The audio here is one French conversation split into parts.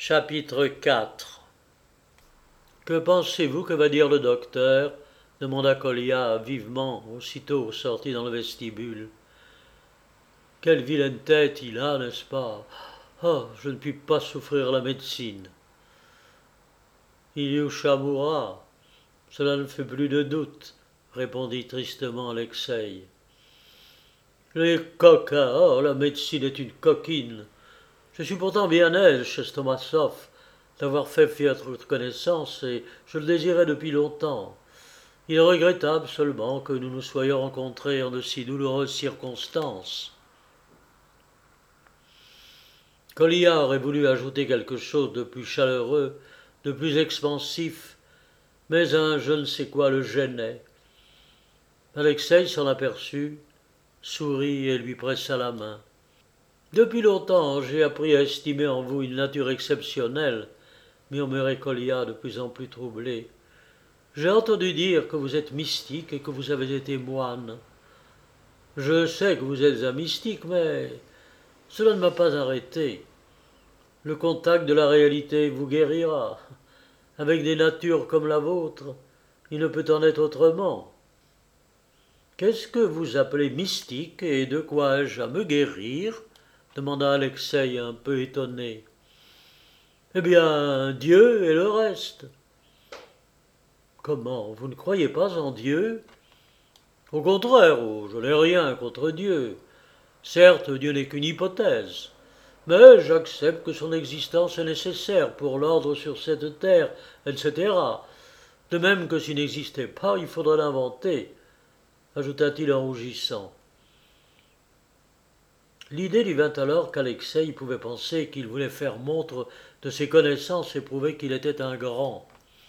Chapitre 4. Que pensez-vous que va dire le docteur demanda Kolya vivement, aussitôt sorti dans le vestibule. Quelle vilaine tête il a, n'est-ce pas? Oh, je ne puis pas souffrir la médecine. Ilyusha mourra, cela ne fait plus de doute, répondit tristement Alexei. Les coquins, oh, la médecine est une coquine. Je suis pourtant bien aise chez Stomassov d'avoir fait votre connaissance et je le désirais depuis longtemps. Il est regrettable seulement que nous nous soyons rencontrés en de si douloureuses circonstances. Kolya aurait voulu ajouter quelque chose de plus chaleureux, de plus expansif, mais un je ne sais quoi le gênait. Alexei s'en aperçut, sourit et lui pressa la main. Depuis longtemps, j'ai appris à estimer en vous une nature exceptionnelle, murmurait Kolya de plus en plus troublé. J'ai entendu dire que vous êtes mystique et que vous avez été moine. Je sais que vous êtes un mystique, mais cela ne m'a pas arrêté. Le contact de la réalité vous guérira. Avec des natures comme la vôtre, il ne peut en être autrement. Qu'est-ce que vous appelez mystique et de quoi ai-je à me guérir demanda Alexei un peu étonné. Eh bien, Dieu et le reste. Comment, vous ne croyez pas en Dieu? Au contraire, je n'ai rien contre Dieu. Certes, Dieu n'est qu'une hypothèse, mais j'accepte que son existence est nécessaire pour l'ordre sur cette terre, etc. De même que s'il n'existait pas, il faudrait l'inventer, ajouta-t-il en rougissant. L'idée lui vint alors qu'Alexei pouvait penser qu'il voulait faire montre de ses connaissances et prouver qu'il était un grand.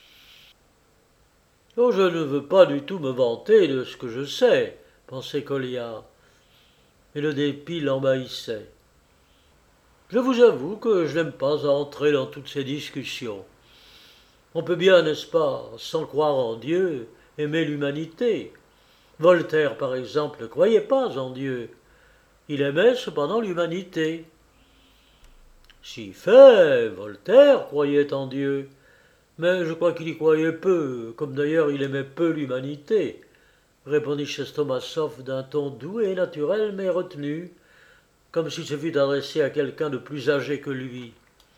Oh, je ne veux pas du tout me vanter de ce que je sais, pensait Kolya, et le dépit l'envahissait. Je vous avoue que je n'aime pas entrer dans toutes ces discussions. On peut bien, n'est-ce pas, sans croire en Dieu, aimer l'humanité. Voltaire, par exemple, ne croyait pas en Dieu. Il aimait cependant l'humanité. Si fait, Voltaire croyait en Dieu, mais je crois qu'il y croyait peu, comme d'ailleurs il aimait peu l'humanité, répondit Stomassov d'un ton doux et naturel, mais retenu, comme s'il se fût adressé à quelqu'un de plus âgé que lui.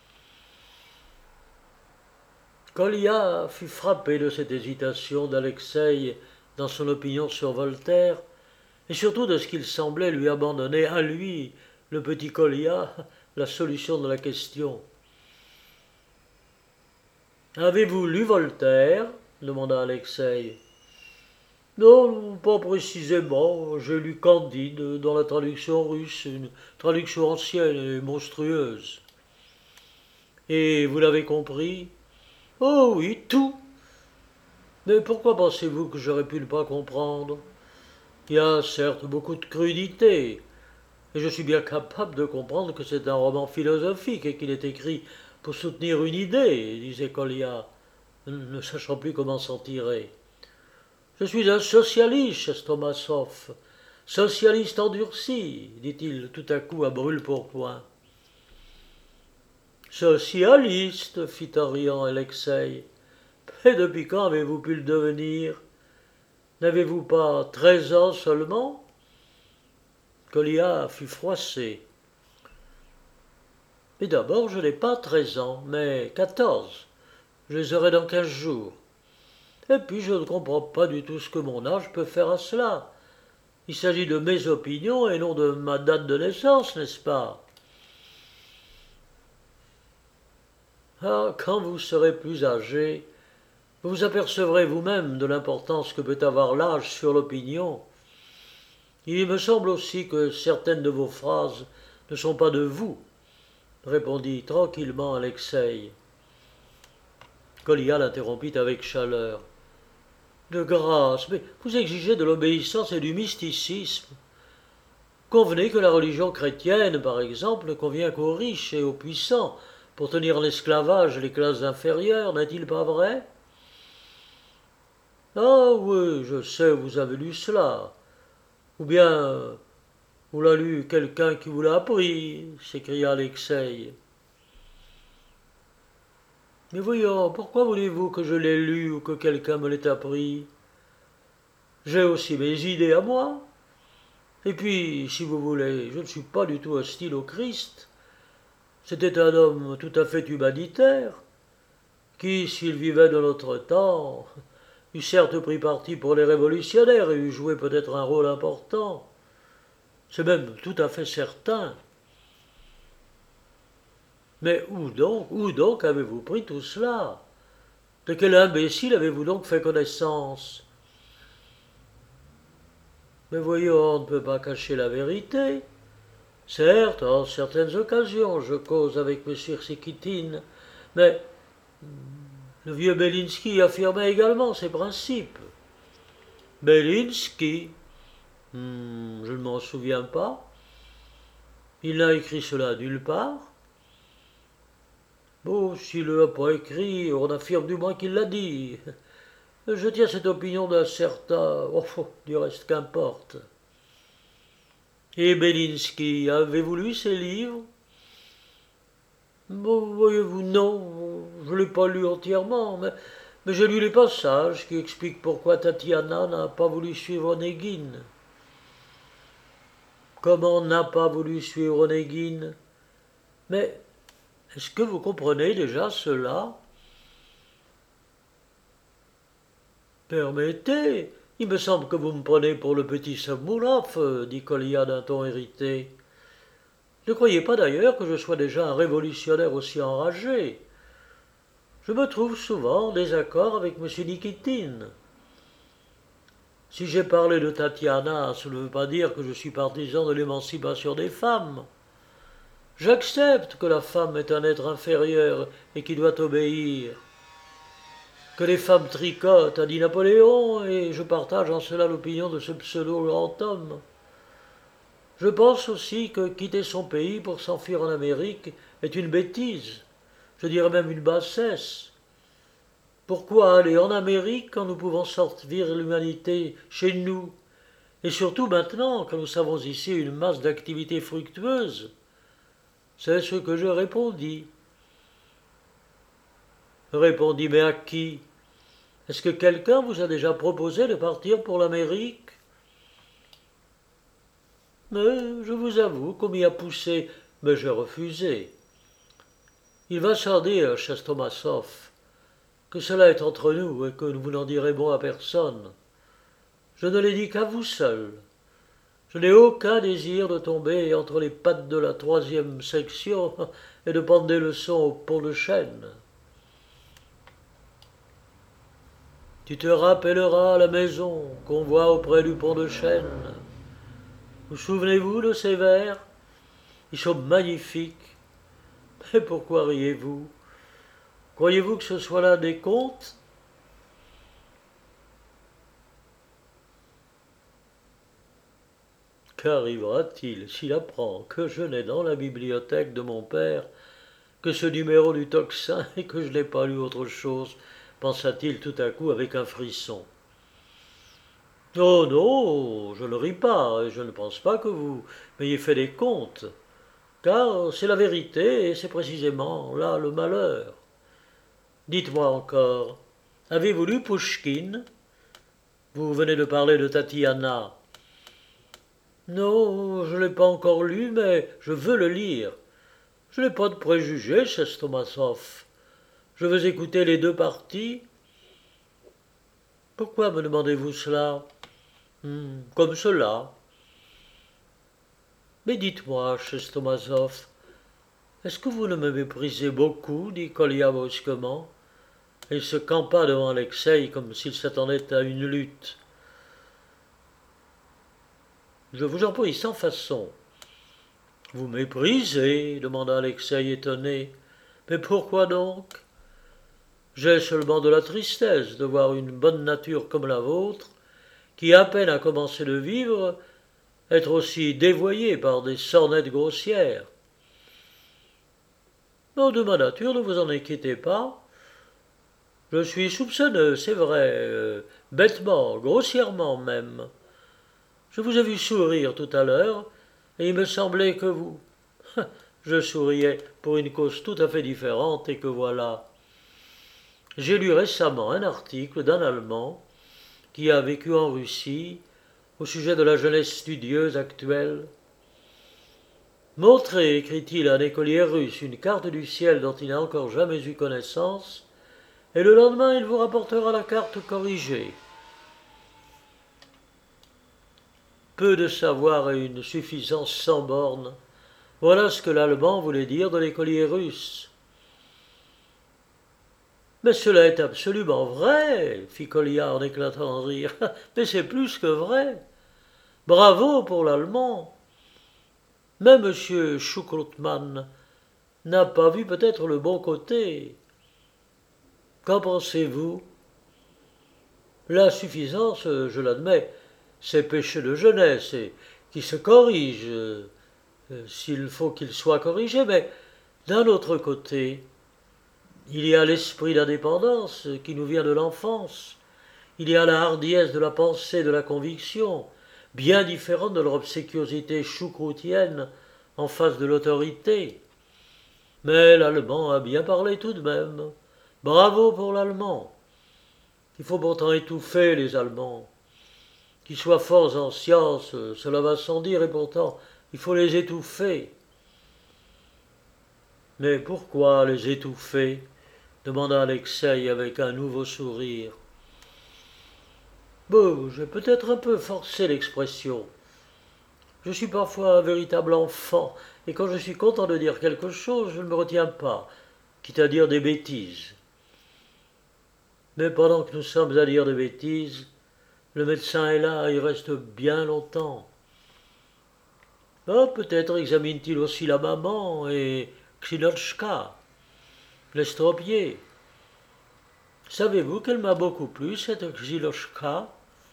Kolya fut frappé de cette hésitation d'Alexei dans son opinion sur Voltaire, et surtout de ce qu'il semblait lui abandonner à lui, le petit Kolya, la solution de la question. Avez-vous lu Voltaire demanda Alexei. Non, pas précisément. J'ai lu Candide dans la traduction russe, une traduction ancienne et monstrueuse. Et vous l'avez compris? Oh oui, tout. Mais pourquoi pensez-vous que j'aurais pu ne pas comprendre? Il y a certes beaucoup de crudité, et je suis bien capable de comprendre que c'est un roman philosophique et qu'il est écrit pour soutenir une idée, disait Kolya, ne sachant plus comment s'en tirer. Je suis un socialiste, Stomassov, socialiste endurci, dit-il tout à coup à brûle-pourpoint. Socialiste, fit en riant Alexei. Et depuis quand avez-vous pu le devenir? N'avez-vous pas 13 ans seulement? Kolya fut froissé. Mais d'abord, je n'ai pas 13 ans, mais 14. Je les aurai dans 15 jours. Et puis, je ne comprends pas du tout ce que mon âge peut faire à cela. Il s'agit de mes opinions et non de ma date de naissance, n'est-ce pas? Ah, quand vous serez plus âgé, vous vous apercevrez vous-même de l'importance que peut avoir l'âge sur l'opinion. Il me semble aussi que certaines de vos phrases ne sont pas de vous, répondit tranquillement Alexei. Kolya l'interrompit avec chaleur. De grâce, mais vous exigez de l'obéissance et du mysticisme. Convenez que la religion chrétienne, par exemple, ne convient qu'aux riches et aux puissants pour tenir en esclavage les classes inférieures, n'est-il pas vrai? Ah oui, je sais, vous avez lu cela. Ou bien vous l'a lu quelqu'un qui vous l'a appris, s'écria Alexei. Mais voyons, pourquoi voulez-vous que je l'ai lu ou que quelqu'un me l'ait appris? J'ai aussi mes idées à moi. Et puis, si vous voulez, je ne suis pas du tout hostile au Christ. C'était un homme tout à fait humanitaire, qui, s'il vivait de notre temps, eût certes pris parti pour les révolutionnaires et eût joué peut-être un rôle important. C'est même tout à fait certain. Mais où donc avez-vous pris tout cela? De quel imbécile avez-vous donc fait connaissance? Mais voyons, on ne peut pas cacher la vérité. Certes, en certaines occasions, je cause avec M. Sikitin, mais le vieux Belinsky affirmait également ses principes. Belinsky, je ne m'en souviens pas. Il n'a écrit cela nulle part. Bon, s'il ne l'a pas écrit, on affirme du moins qu'il l'a dit. Je tiens cette opinion d'un certain... Oh, du reste, qu'importe. Et Belinsky, avez-vous lu ses livres? Bon, voyez-vous, non, je ne l'ai pas lu entièrement, mais j'ai lu les passages qui expliquent pourquoi Tatiana n'a pas voulu suivre Onegin. Comment n'a pas voulu suivre Onegin? Mais est-ce que vous comprenez déjà cela? Permettez, il me semble que vous me prenez pour le petit Samouraf, dit Kolia d'un ton irrité. Ne croyez pas d'ailleurs que je sois déjà un révolutionnaire aussi enragé. Je me trouve souvent en désaccord avec M. Nikitin. Si j'ai parlé de Tatiana, cela ne veut pas dire que je suis partisan de l'émancipation des femmes. J'accepte que la femme est un être inférieur et qui doit obéir. Que les femmes tricotent, a dit Napoléon, et je partage en cela l'opinion de ce pseudo-grand homme. Je pense aussi que quitter son pays pour s'enfuir en Amérique est une bêtise, je dirais même une bassesse. Pourquoi aller en Amérique quand nous pouvons sortir l'humanité chez nous, et surtout maintenant quand nous savons ici une masse d'activités fructueuses? C'est ce que je répondis. Répondit, mais à qui? Est-ce que quelqu'un vous a déjà proposé de partir pour l'Amérique? Mais je vous avoue qu'on m'y a poussé, mais j'ai refusé. Il va sans dire, Chestomasov, que cela est entre nous et que vous n'en direz mot à personne. Je ne l'ai dit qu'à vous seul. Je n'ai aucun désir de tomber entre les pattes de la 3e section et de prendre des leçons au pont de Chêne. Tu te rappelleras la maison qu'on voit auprès du pont de Chêne. Vous souvenez-vous de ces vers? Ils sont magnifiques. Mais pourquoi riez-vous? Croyez-vous que ce soit là des contes? Qu'arrivera-t-il s'il apprend que je n'ai dans la bibliothèque de mon père que ce numéro du Tocsin et que je n'ai pas lu autre chose, pensa-t-il tout à coup avec un frisson. Oh non, je ne ris pas, et je ne pense pas que vous m'ayez fait des contes, car c'est la vérité, et c'est précisément là le malheur. Dites-moi encore, avez-vous lu Pouchkine? Vous venez de parler de Tatiana. Non, je ne l'ai pas encore lu, mais je veux le lire. Je n'ai pas de préjugés, Chestomasov. Je veux écouter les deux parties. Pourquoi me demandez-vous cela? Comme cela. Mais dites-moi, Chestomasov, est-ce que vous ne me méprisez beaucoup? Dit Kolia brusquement. Et il se campa devant Alexei comme s'il s'attendait à une lutte. Je vous en prie, sans façon. Vous méprisez? Demanda Alexei étonné. Mais pourquoi donc? J'ai seulement de la tristesse de voir une bonne nature comme la vôtre, qui à peine a commencé de vivre, être aussi dévoyée par des sornettes grossières. Non, de ma nature, ne vous en inquiétez pas. Je suis soupçonneux, c'est vrai, bêtement, grossièrement même. Je vous ai vu sourire tout à l'heure, et il me semblait que vous... Je souriais pour une cause tout à fait différente, et que voilà. J'ai lu récemment un article d'un Allemand qui a vécu en Russie au sujet de la jeunesse studieuse actuelle. Montrez, écrit-il à un écolier russe, une carte du ciel dont il n'a encore jamais eu connaissance, et le lendemain il vous rapportera la carte corrigée. Peu de savoir et une suffisance sans borne. Voilà ce que l'Allemand voulait dire de l'écolier russe. Mais cela est absolument vrai, fit Kolya en éclatant de rire. Mais c'est plus que vrai. Bravo pour l'Allemand. Mais M. Schukrutmann n'a pas vu peut-être le bon côté. Qu'en pensez-vous? La suffisance, je l'admets, c'est péché de jeunesse et qui se corrige, s'il faut qu'il soit corrigé, mais d'un autre côté, il y a l'esprit d'indépendance qui nous vient de l'enfance, il y a la hardiesse de la pensée, de la conviction, bien différente de leur obséquiosité choucroutienne en face de l'autorité. Mais l'Allemand a bien parlé tout de même. Bravo pour l'Allemand. Il faut pourtant étouffer les Allemands. Qu'ils soient forts en sciences, cela va sans dire, et pourtant, il faut les étouffer. Mais pourquoi les étouffer? Demanda Alexei avec un nouveau sourire. Bon, j'ai peut-être un peu forcé l'expression. Je suis parfois un véritable enfant, et quand je suis content de dire quelque chose, je ne me retiens pas, quitte à dire des bêtises. Mais pendant que nous sommes à dire des bêtises, le médecin est là, il reste bien longtemps. Ah, peut-être examine-t-il aussi la maman et Ksinochka, l'estropié. Savez-vous qu'elle m'a beaucoup plu, cette Ksinochka?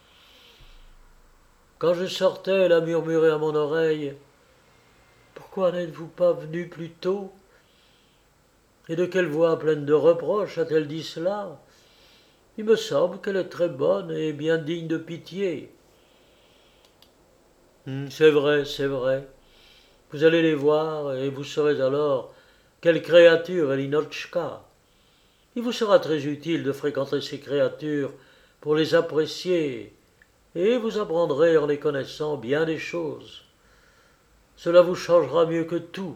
Quand je sortais, elle a murmuré à mon oreille « Pourquoi n'êtes-vous pas venu plus tôt ?» Et de quelle voix pleine de reproches a-t-elle dit cela? Il me semble qu'elle est très bonne et bien digne de pitié. C'est vrai, c'est vrai. Vous allez les voir et vous saurez alors quelle créature est Linochka. Il vous sera très utile de fréquenter ces créatures pour les apprécier et vous apprendrez en les connaissant bien des choses. Cela vous changera mieux que tout.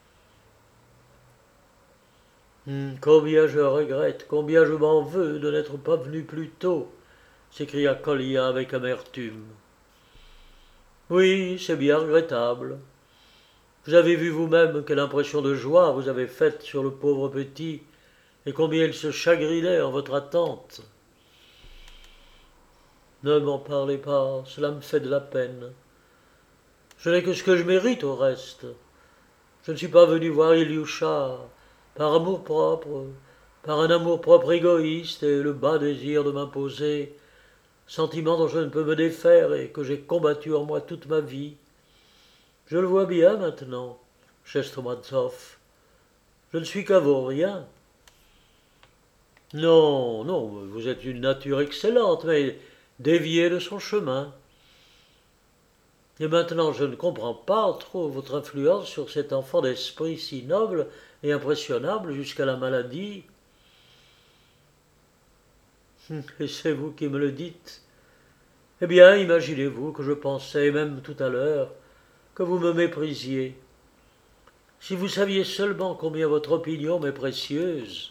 Combien je regrette, combien je m'en veux de n'être pas venu plus tôt, s'écria Kolya avec amertume. Oui, c'est bien regrettable. Vous avez vu vous-même quelle impression de joie vous avez faite sur le pauvre petit, et combien il se chagrinait en votre attente. Ne m'en parlez pas, cela me fait de la peine. Je n'ai que ce que je mérite au reste. Je ne suis pas venu voir Ilyusha par amour-propre, par un amour-propre égoïste et le bas désir de m'imposer, sentiment dont je ne peux me défaire et que j'ai combattu en moi toute ma vie. Je le vois bien maintenant, Chestromazov. Je ne suis qu'un vaurien. Non, non, vous êtes une nature excellente, mais déviée de son chemin. Et maintenant, je ne comprends pas trop votre influence sur cet enfant d'esprit si noble et impressionnable jusqu'à la maladie. Et c'est vous qui me le dites. Eh bien, imaginez-vous que je pensais, même tout à l'heure, que vous me méprisiez. Si vous saviez seulement combien votre opinion m'est précieuse.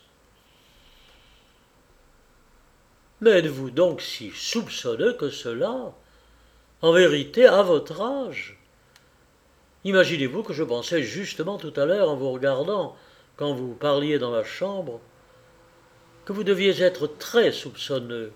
Mais êtes-vous donc si soupçonneux que cela? En vérité, à votre âge? Imaginez-vous que je pensais justement tout à l'heure en vous regardant, quand vous parliez dans la chambre, que vous deviez être très soupçonneux.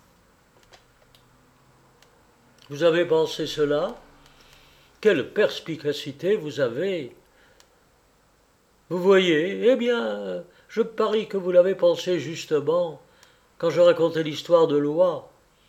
Vous avez pensé cela? Quelle perspicacité vous avez! Vous voyez, eh bien, je parie que vous l'avez pensé justement quand je racontais l'histoire de Loi.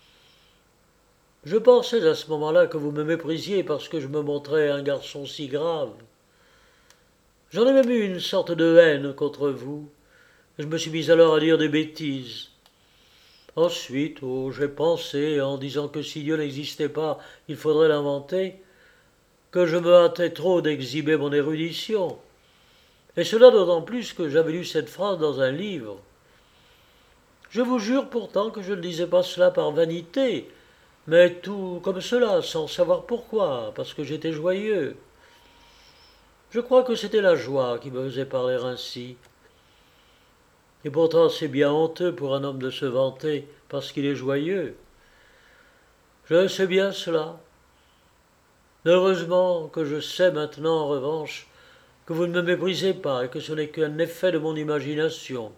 Je pensais à ce moment-là que vous me méprisiez parce que je me montrais un garçon si grave. J'en ai même eu une sorte de haine contre vous. Je me suis mis alors à dire des bêtises. Ensuite, j'ai pensé, en disant que si Dieu n'existait pas, il faudrait l'inventer, que je me hâtais trop d'exhiber mon érudition. Et cela d'autant plus que j'avais lu cette phrase dans un livre. Je vous jure pourtant que je ne disais pas cela par vanité, mais tout comme cela, sans savoir pourquoi, parce que j'étais joyeux. Je crois que c'était la joie qui me faisait parler ainsi. Et pourtant c'est bien honteux pour un homme de se vanter parce qu'il est joyeux. Je sais bien cela. Heureusement que je sais maintenant, en revanche, que vous ne me méprisez pas et que ce n'est qu'un effet de mon imagination.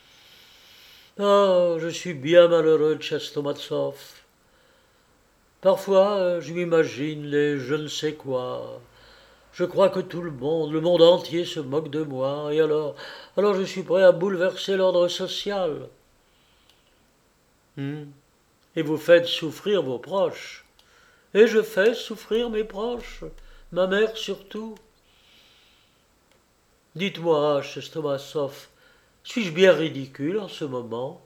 Ah, je suis bien malheureux, Tchestomatsov. Parfois, je m'imagine les je ne sais quoi. Je crois que tout le monde entier se moque de moi, et alors je suis prêt à bouleverser l'ordre social. Et vous faites souffrir vos proches. Et je fais souffrir mes proches, ma mère surtout. Dites-moi, Chestomassov, suis-je bien ridicule en ce moment?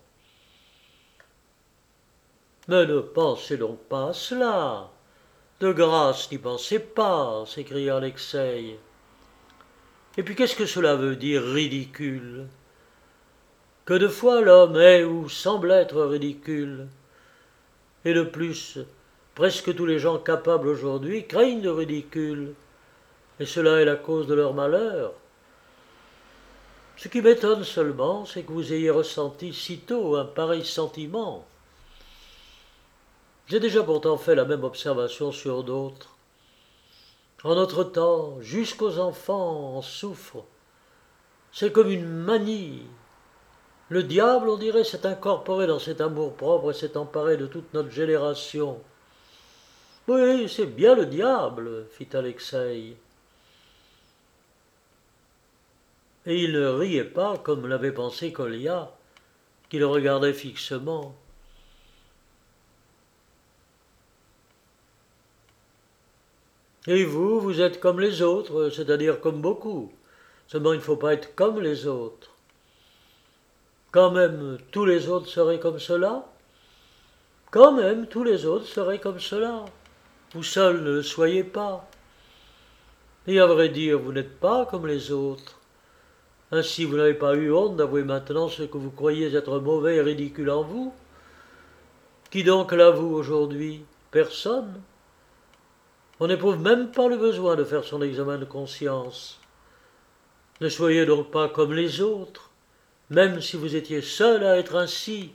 Mais ne pensez donc pas à cela. De grâce, n'y pensez pas, s'écria Alexei. Et puis qu'est-ce que cela veut dire, ridicule? Que de fois l'homme est ou semble être ridicule. Et de plus, presque tous les gens capables aujourd'hui craignent le ridicule. Et cela est la cause de leur malheur. Ce qui m'étonne seulement, c'est que vous ayez ressenti sitôt un pareil sentiment. J'ai déjà pourtant fait la même observation sur d'autres. En notre temps, jusqu'aux enfants en souffrent. C'est comme une manie. Le diable, on dirait, s'est incorporé dans cet amour-propre et s'est emparé de toute notre génération. Oui, c'est bien le diable, fit Alexei. Et il ne riait pas comme l'avait pensé Kolya, qui le regardait fixement. Et vous, vous êtes comme les autres, c'est-à-dire comme beaucoup. Seulement, il ne faut pas être comme les autres. Quand même, tous les autres seraient comme cela. Quand même, tous les autres seraient comme cela. Vous seul ne le soyez pas. Et à vrai dire, vous n'êtes pas comme les autres. Ainsi, vous n'avez pas eu honte d'avouer maintenant ce que vous croyez être mauvais et ridicule en vous. Qui donc l'avoue aujourd'hui? Personne. On n'éprouve même pas le besoin de faire son examen de conscience. Ne soyez donc pas comme les autres, même si vous étiez seul à être ainsi.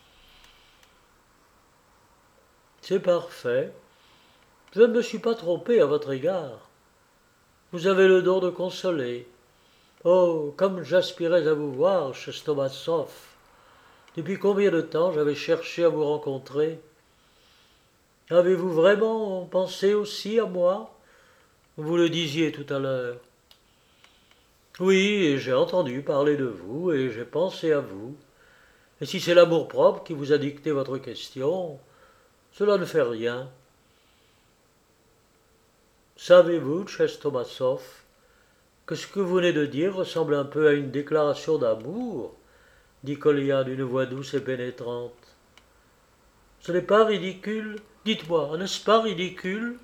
C'est parfait. Je ne me suis pas trompé à votre égard. Vous avez le don de consoler. Oh, comme j'aspirais à vous voir, Chestomassov. Depuis combien de temps j'avais cherché à vous rencontrer? Avez-vous vraiment pensé aussi à moi? Vous le disiez tout à l'heure. Oui, et j'ai entendu parler de vous, et j'ai pensé à vous. Et si c'est l'amour-propre qui vous a dicté votre question, cela ne fait rien. Savez-vous, Chestomassov, que ce que vous venez de dire ressemble un peu à une déclaration d'amour, dit Kolya d'une voix douce et pénétrante. Ce n'est pas ridicule? Dites-moi, n'est-ce pas ridicule?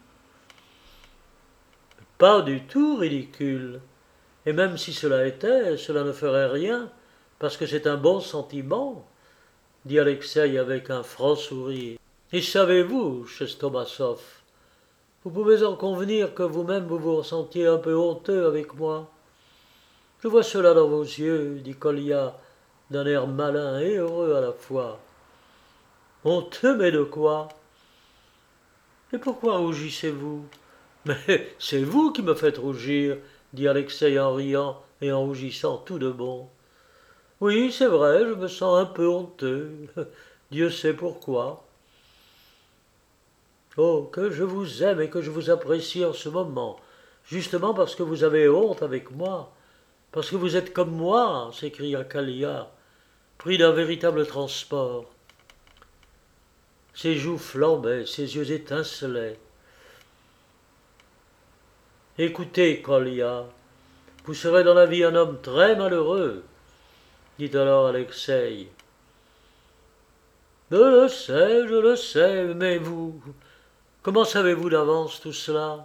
Pas du tout ridicule. Et même si cela était, cela ne ferait rien, parce que c'est un bon sentiment, dit Alexei avec un franc sourire. Et savez-vous, Chestomassov, vous pouvez en convenir que vous-même vous vous ressentiez un peu honteux avec moi. Je vois cela dans vos yeux, dit Kolya, d'un air malin et heureux à la fois. Honteux, mais de quoi? Et pourquoi rougissez-vous? Mais c'est vous qui me faites rougir, dit Alexei en riant et en rougissant tout de bon. Oui, c'est vrai, je me sens un peu honteux. Dieu sait pourquoi. Oh, que je vous aime et que je vous apprécie en ce moment, justement parce que vous avez honte avec moi, parce que vous êtes comme moi, s'écria Kalia, pris d'un véritable transport. Ses joues flambaient, ses yeux étincelaient. Écoutez, Kolya, vous serez dans la vie un homme très malheureux, dit alors Alexei. Je le sais, mais vous, comment savez-vous d'avance tout cela?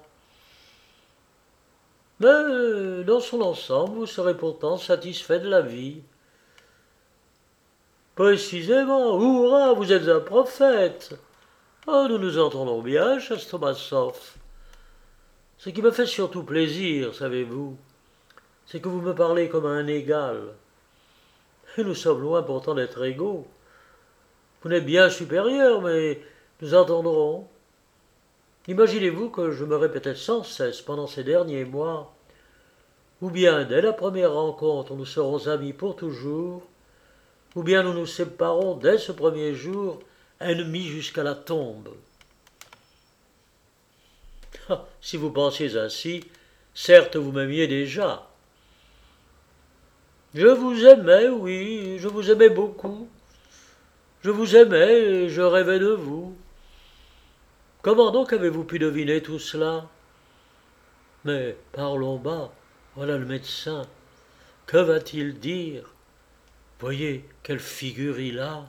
Mais dans son ensemble, vous serez pourtant satisfait de la vie. Précisément, hurrah, vous êtes un prophète. Oh, nous nous entendons bien, Chastomassov. Ce qui me fait surtout plaisir, savez-vous, c'est que vous me parlez comme à un égal. Et nous sommes loin pourtant d'être égaux. Vous n'êtes bien supérieur, mais nous entendrons. Imaginez-vous que je me répétais sans cesse pendant ces derniers mois, ou bien dès la première rencontre nous serons amis pour toujours, ou bien nous nous séparons dès ce premier jour, ennemis jusqu'à la tombe. Ah, si vous pensiez ainsi, certes vous m'aimiez déjà. Je vous aimais, oui, je vous aimais beaucoup. Je vous aimais et je rêvais de vous. Comment donc avez-vous pu deviner tout cela? Mais parlons bas, voilà le médecin. Que va-t-il dire? Voyez quelle figure il a.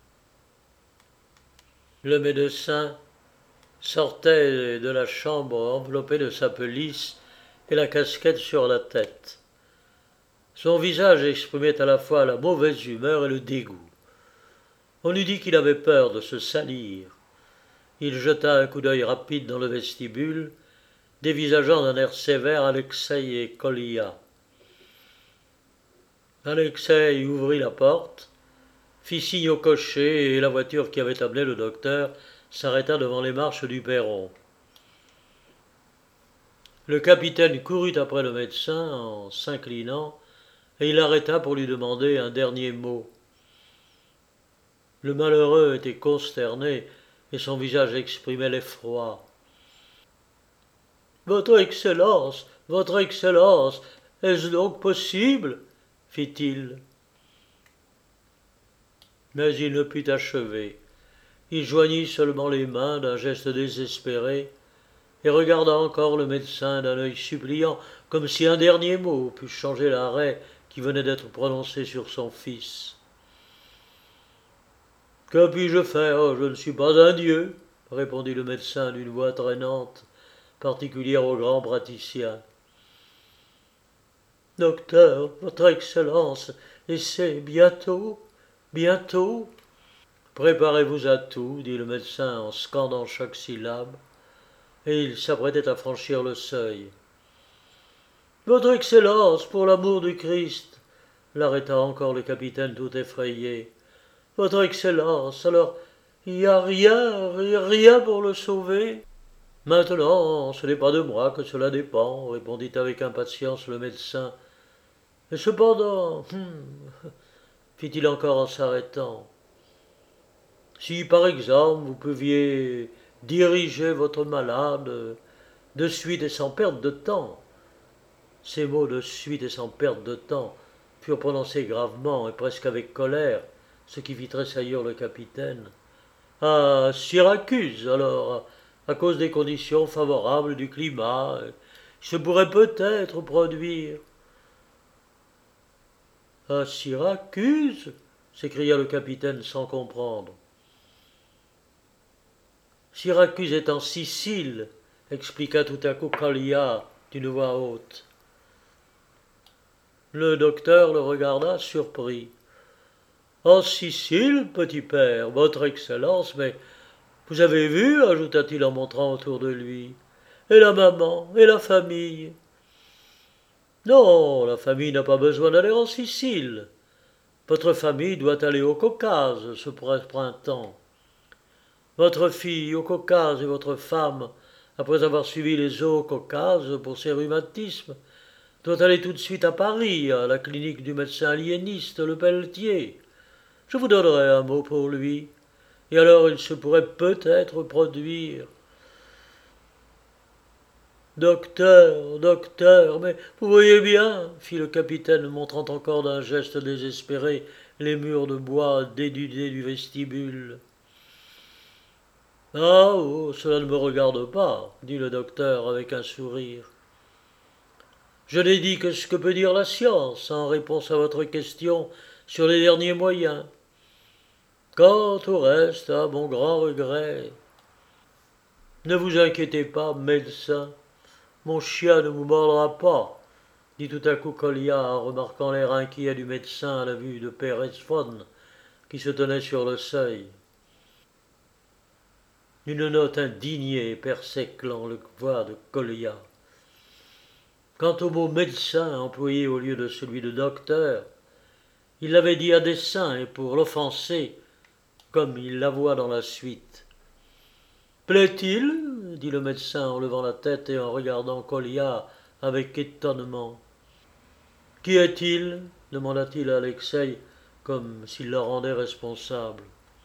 Le médecin sortait de la chambre enveloppé de sa pelisse et la casquette sur la tête. Son visage exprimait à la fois la mauvaise humeur et le dégoût. On eût dit qu'il avait peur de se salir. Il jeta un coup d'œil rapide dans le vestibule, dévisageant d'un air sévère Alexei et Kolia. Alexei ouvrit la porte, fit signe au cocher et la voiture qui avait amené le docteur s'arrêta devant les marches du perron. Le capitaine courut après le médecin en s'inclinant et il l'arrêta pour lui demander un dernier mot. Le malheureux était consterné et son visage exprimait l'effroi. Votre Excellence, est-ce donc possible? Fit-il. Mais il ne put achever. Il joignit seulement les mains d'un geste désespéré et regarda encore le médecin d'un œil suppliant, comme si un dernier mot pût changer l'arrêt qui venait d'être prononcé sur son fils. Que puis-je faire? Oh, je ne suis pas un dieu, répondit le médecin d'une voix traînante, particulière au grand praticien. Docteur, votre Excellence, et c'est bientôt, bientôt. Préparez-vous à tout, dit le médecin en scandant chaque syllabe, et il s'apprêtait à franchir le seuil. Votre Excellence, pour l'amour du Christ, l'arrêta encore le capitaine tout effrayé. Votre Excellence, alors il n'y a rien pour le sauver? Maintenant, ce n'est pas de moi que cela dépend, répondit avec impatience le médecin. Et cependant, fit-il encore en s'arrêtant, si par exemple vous pouviez diriger votre malade de suite et sans perte de temps. Ces mots de suite et sans perte de temps furent prononcés gravement et presque avec colère, ce qui fit tressaillir le capitaine. À Syracuse, alors, à cause des conditions favorables du climat, se pourrait peut-être produire. À Syracuse? S'écria le capitaine sans comprendre. Syracuse est en Sicile, expliqua tout à coup Kolia d'une voix haute. Le docteur le regarda surpris. En Sicile, petit père, votre Excellence, mais vous avez vu, ajouta-t-il en montrant autour de lui, et la maman, et la famille. Non, la famille n'a pas besoin d'aller en Sicile. Votre famille doit aller au Caucase ce printemps. Votre fille au Caucase et votre femme, après avoir suivi les eaux au Caucase pour ses rhumatismes, doit aller tout de suite à Paris, à la clinique du médecin aliéniste Le Pelletier. Je vous donnerai un mot pour lui, et alors il se pourrait peut-être produire. Docteur, mais vous voyez bien, fit le capitaine, montrant encore d'un geste désespéré les murs de bois dénudés du vestibule. Ah, oh, cela ne me regarde pas, dit le docteur avec un sourire. Je n'ai dit que ce que peut dire la science en réponse à votre question sur les derniers moyens. Quant au reste, à mon grand regret, ne vous inquiétez pas, médecin, mon chien ne vous mordra pas, dit tout à coup Kolia en remarquant l'air inquiet du médecin à la vue de Pérez qui qui se tenait sur le seuil. Une note indignée perçait la voix de Kolia. Quant au mot médecin employé au lieu de celui de docteur, il l'avait dit à dessein et pour l'offenser, comme il l'avoua dans la suite. Plaît-il dit le médecin en levant la tête et en regardant Kolia avec étonnement. Qui est-il demanda-t-il à Alexei, comme s'il le rendait responsable.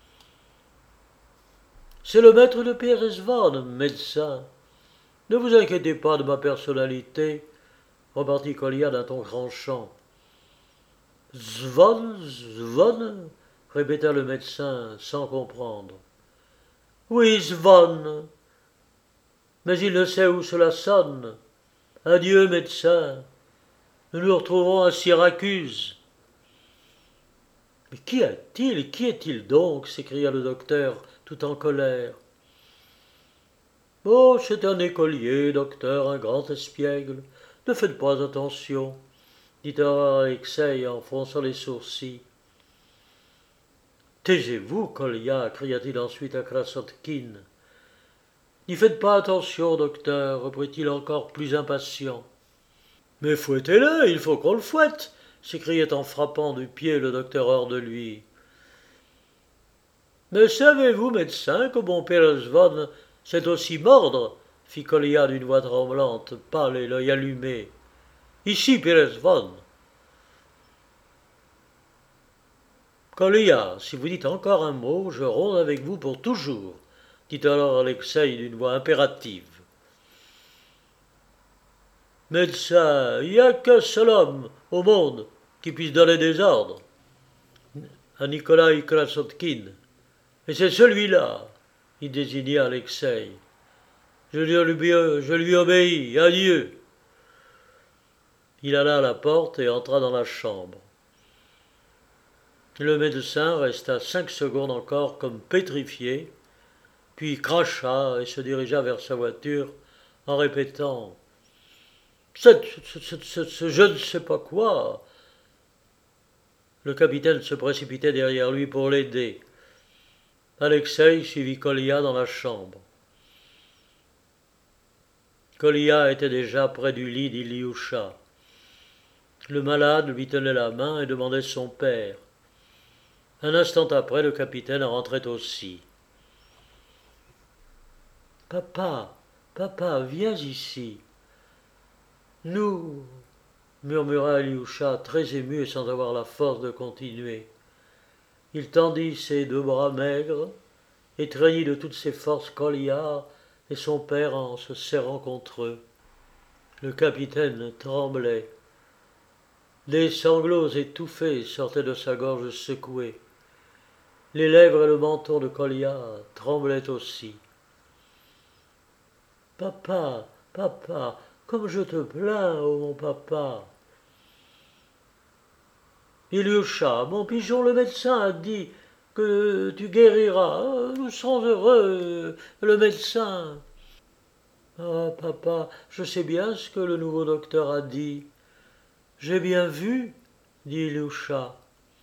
C'est le maître de Peresvan, médecin. Ne vous inquiétez pas de ma personnalité, repartit Kolia d'un ton tranchant. Zvon, répéta le médecin sans comprendre. Oui, Zvon, mais il ne sait où cela sonne. Adieu, médecin. Nous nous retrouverons à Syracuse. Mais qui est-il? Qui est-il donc? S'écria le docteur, tout en colère. Oh, c'est un écolier, docteur, un grand espiègle. Ne faites pas attention, dit alors Alexei en fronçant les sourcils. Taisez-vous, Kolia, cria-t-il ensuite à Krassotkin. N'y faites pas attention, docteur, reprit-il encore plus impatient. Mais fouettez-le, il faut qu'on le fouette, s'écriait en frappant du pied le docteur hors de lui. Mais savez-vous, médecin, que mon Peresvan sait aussi mordre fit Kolia d'une voix tremblante, pâle et l'œil allumé. Ici, Peresvan. Kolia, si vous dites encore un mot, je ronde avec vous pour toujours, dit alors Alexei d'une voix impérative. Médecin, il n'y a qu'un seul homme au monde qui puisse donner des ordres, à Nikolai Krassotkin, et c'est celui-là, il désigna Alexei. Je lui obéis, adieu. Il alla à la porte et entra dans la chambre. Le médecin resta 5 secondes encore comme pétrifié, puis cracha et se dirigea vers sa voiture en répétant « ce je ne sais pas quoi ». Le capitaine se précipitait derrière lui pour l'aider. Alexei suivit Kolia dans la chambre. Kolia était déjà près du lit d'Iliusha. Le malade lui tenait la main et demandait son père. Un instant après, le capitaine rentrait aussi. « Papa, papa, viens ici. »« Nous, » murmura Iliusha, très ému et sans avoir la force de continuer. Il tendit ses 2 bras maigres, étreignit de toutes ses forces Kolia et son père en se serrant contre eux. Le capitaine tremblait. Des sanglots étouffés sortaient de sa gorge secouée. Les lèvres et le menton de Kolia tremblaient aussi. « Papa, papa, comme je te plains, ô mon papa !»« Iliusha, mon pigeon, le médecin a dit que tu guériras. Nous serons heureux, le médecin. »« Ah, papa, je sais bien ce que le nouveau docteur a dit. »« J'ai bien vu, » dit Iliusha.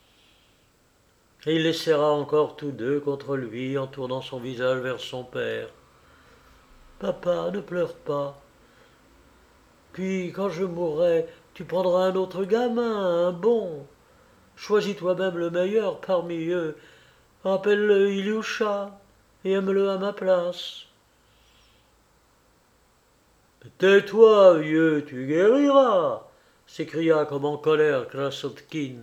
Et il les serra encore tous deux contre lui en tournant son visage vers son père. « Papa, ne pleure pas. Puis, quand je mourrai, tu prendras un autre gamin, un bon. Choisis toi-même le meilleur parmi eux. Appelle-le Iliusha et aime-le à ma place. »« Tais-toi, vieux, tu guériras !» s'écria comme en colère Krassotkin.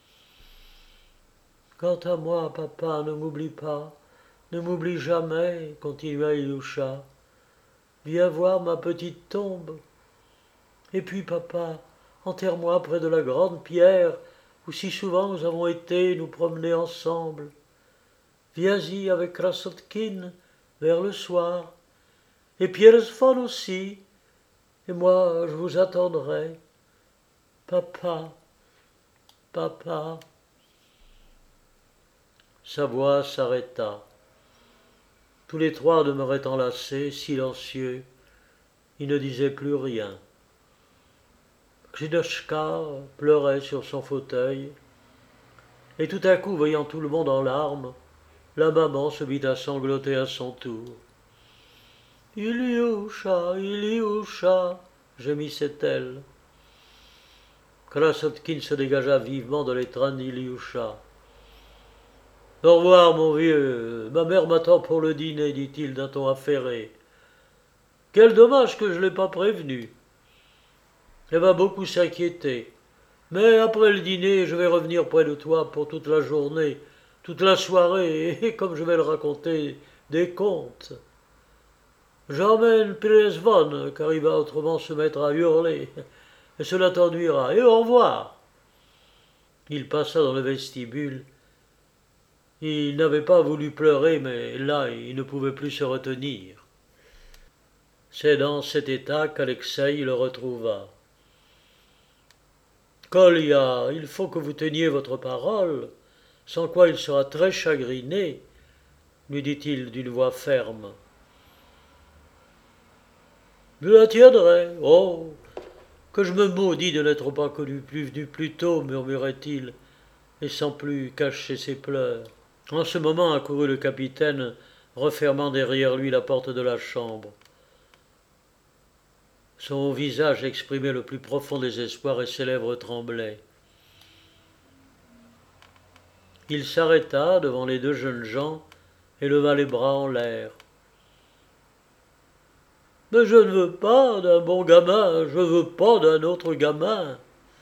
« Quant à moi, papa, ne m'oublie pas, ne m'oublie jamais, continua Iliusha. Viens voir ma petite tombe. Et puis, papa, enterre-moi près de la grande pierre où si souvent nous avons été nous promener ensemble. Viens-y avec Krassotkin vers le soir, et Peresvan aussi, et moi je vous attendrai. Papa, papa. » Sa voix s'arrêta. Tous les 3 demeuraient enlacés, silencieux. Ils ne disaient plus rien. Grzinochka pleurait sur son fauteuil. et tout à coup, voyant tout le monde en larmes, la maman se mit à sangloter à son tour. Iliusha, gémissait-elle. Krasotkin se dégagea vivement de l'étreinte d'Iliusha. Au revoir, mon vieux. Ma mère m'attend pour le dîner, dit-il d'un ton affairé. Quel dommage que je ne l'ai pas prévenu. Elle va beaucoup s'inquiéter. Mais après le dîner, je vais revenir près de toi pour toute la journée, toute la soirée, et comme je vais le raconter, des contes. J'emmène Piresvan, car il va autrement se mettre à hurler, et cela t'ennuiera. Et au revoir. Il passa dans le vestibule. Il n'avait pas voulu pleurer, mais là, il ne pouvait plus se retenir. C'est dans cet état qu'Alexei le retrouva. Kolya, il faut que vous teniez votre parole, sans quoi il sera très chagriné, lui dit-il d'une voix ferme. Je la tiendrai. Oh, que je me maudis de n'être pas venu plus tôt, murmurait-il, et sans plus cacher ses pleurs. En ce moment accourut le capitaine, refermant derrière lui la porte de la chambre. Son visage exprimait le plus profond désespoir et ses lèvres tremblaient. Il s'arrêta devant les deux jeunes gens et leva les bras en l'air. Mais je ne veux pas d'un bon gamin, je ne veux pas d'un autre gamin.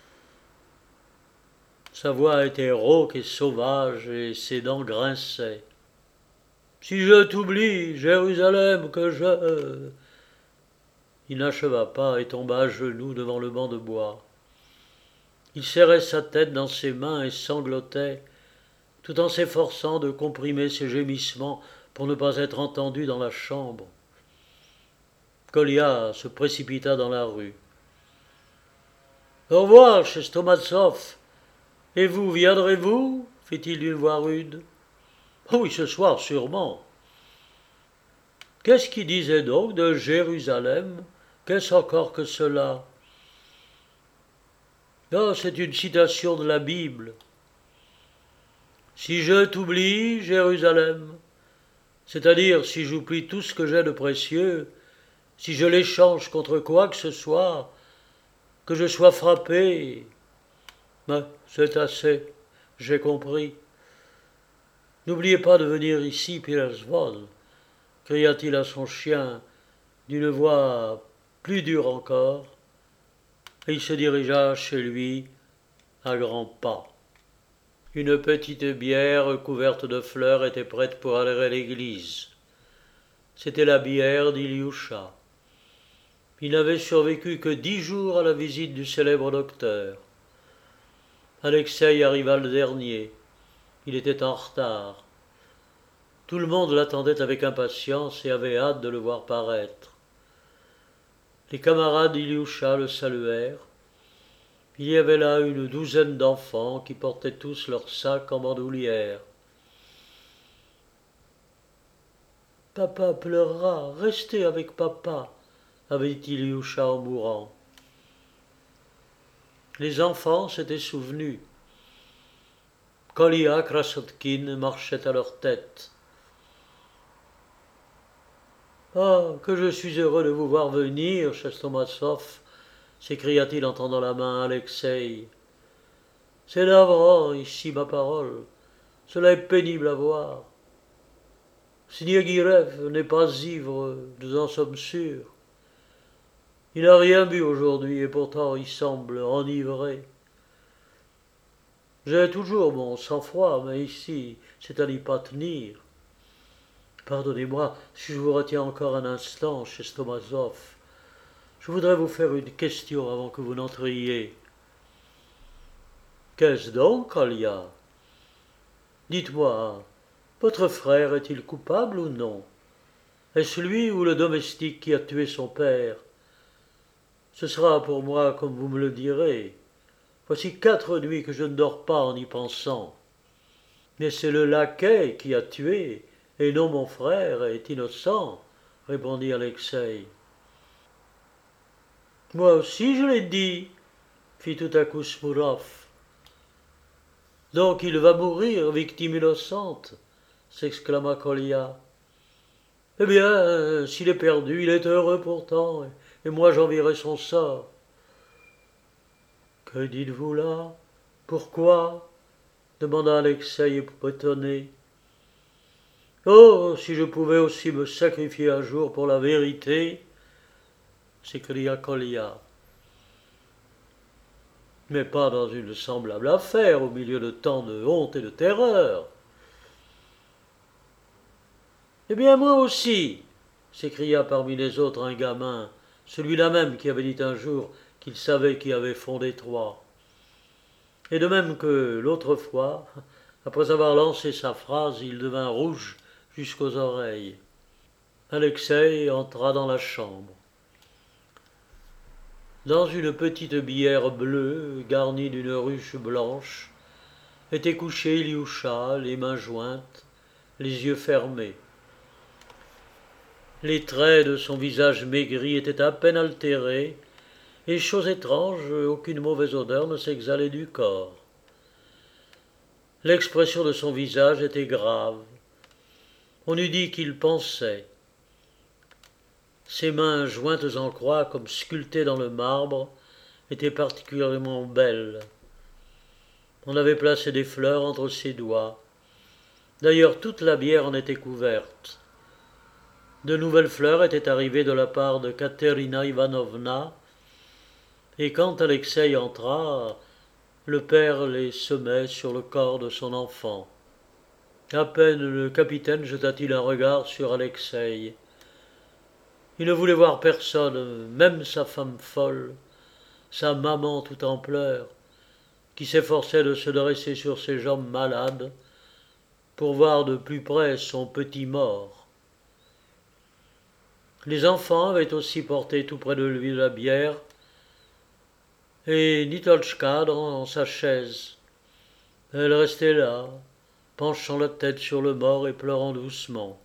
Sa voix était rauque et sauvage et ses dents grinçaient. Si je t'oublie, Jérusalem, que je... Il n'acheva pas et tomba à genoux devant le banc de bois. Il serrait sa tête dans ses mains et sanglotait, tout en s'efforçant de comprimer ses gémissements pour ne pas être entendu dans la chambre. Kolya se précipita dans la rue. « Au revoir, chez Stomatsov. Et vous, viendrez-vous » fit-il d'une voix rude. « Oui, ce soir, sûrement. » Qu'est-ce qu'il disait donc de Jérusalem? Qu'est-ce encore que cela? Ah, c'est une citation de la Bible. Si je t'oublie, Jérusalem, c'est-à-dire si j'oublie tout ce que j'ai de précieux, si je l'échange contre quoi que ce soit, que je sois frappé. Mais c'est assez, j'ai compris. N'oubliez pas de venir ici, Piresvol, cria-t-il à son chien d'une voix plus dure encore, et il se dirigea chez lui à grands pas. Une petite bière couverte de fleurs était prête pour aérer l'église. C'était la bière d'Iliusha. Il n'avait survécu que 10 jours à la visite du célèbre docteur. Alexei arriva le dernier. Il était en retard. Tout le monde l'attendait avec impatience et avait hâte de le voir paraître. Les camarades d'Iliusha le saluèrent. Il y avait là une douzaine d'enfants qui portaient tous leurs sacs en bandoulière. « Papa pleurera, restez avec papa » avait dit Iliusha en mourant. Les enfants s'étaient souvenus. Kolya Krasotkin marchait à leur tête. « Ah, que je suis heureux de vous voir venir, cher Stomatsov » s'écria-t-il en tendant la main à Alexei. « C'est navrant, ici ma parole. Cela est pénible à voir. Sniagirev n'est pas ivre, nous en sommes sûrs. Il n'a rien bu aujourd'hui et pourtant il semble enivré. J'ai toujours mon sang-froid, mais ici, c'est à n'y pas tenir. Pardonnez-moi si je vous retiens encore un instant chez Stomatsov. Je voudrais vous faire une question avant que vous n'entriez. » « Qu'est-ce donc, Kolya? Dites-moi, votre frère est-il coupable ou non? Est-ce lui ou le domestique qui a tué son père? Ce sera pour moi comme vous me le direz. Voici 4 nuits que je ne dors pas en y pensant. Mais c'est le laquais qui a tué, et non mon frère est innocent, répondit Alexei. Moi aussi je l'ai dit, fit tout à coup Smourov. Donc il va mourir, victime innocente, s'exclama Kolia. Eh bien, s'il est perdu, il est heureux pourtant, et moi j'envierai son sort. Que dites-vous là? Pourquoi? Demanda Alexei étonné. Oh, si je pouvais aussi me sacrifier un jour pour la vérité, s'écria Kolia. Mais pas dans une semblable affaire, au milieu de tant de honte et de terreur. Eh bien, moi aussi, s'écria parmi les autres un gamin, celui-là même qui avait dit un jour qu'il savait qui avait fondé Troie. Et de même que l'autre fois, après avoir lancé sa phrase, il devint rouge jusqu'aux oreilles. Alexei entra dans la chambre. Dans une petite bière bleue, garnie d'une ruche blanche, était couché Ilioucha, les mains jointes, les yeux fermés. Les traits de son visage maigri étaient à peine altérés, et, chose étrange, aucune mauvaise odeur ne s'exhalait du corps. L'expression de son visage était grave. On eût dit qu'il pensait. Ses mains jointes en croix, comme sculptées dans le marbre, étaient particulièrement belles. On avait placé des fleurs entre ses doigts. D'ailleurs, toute la bière en était couverte. De nouvelles fleurs étaient arrivées de la part de Katerina Ivanovna, et quand Alexei entra, le père les semait sur le corps de son enfant. À peine le capitaine jeta-t-il un regard sur Alexei. Il ne voulait voir personne, même sa femme folle, sa maman tout en pleurs, qui s'efforçait de se dresser sur ses jambes malades pour voir de plus près son petit mort. Les enfants avaient aussi porté tout près de lui de la bière, et Nitolchka dans sa chaise. Elle restait là, penchant la tête sur le mort et pleurant doucement.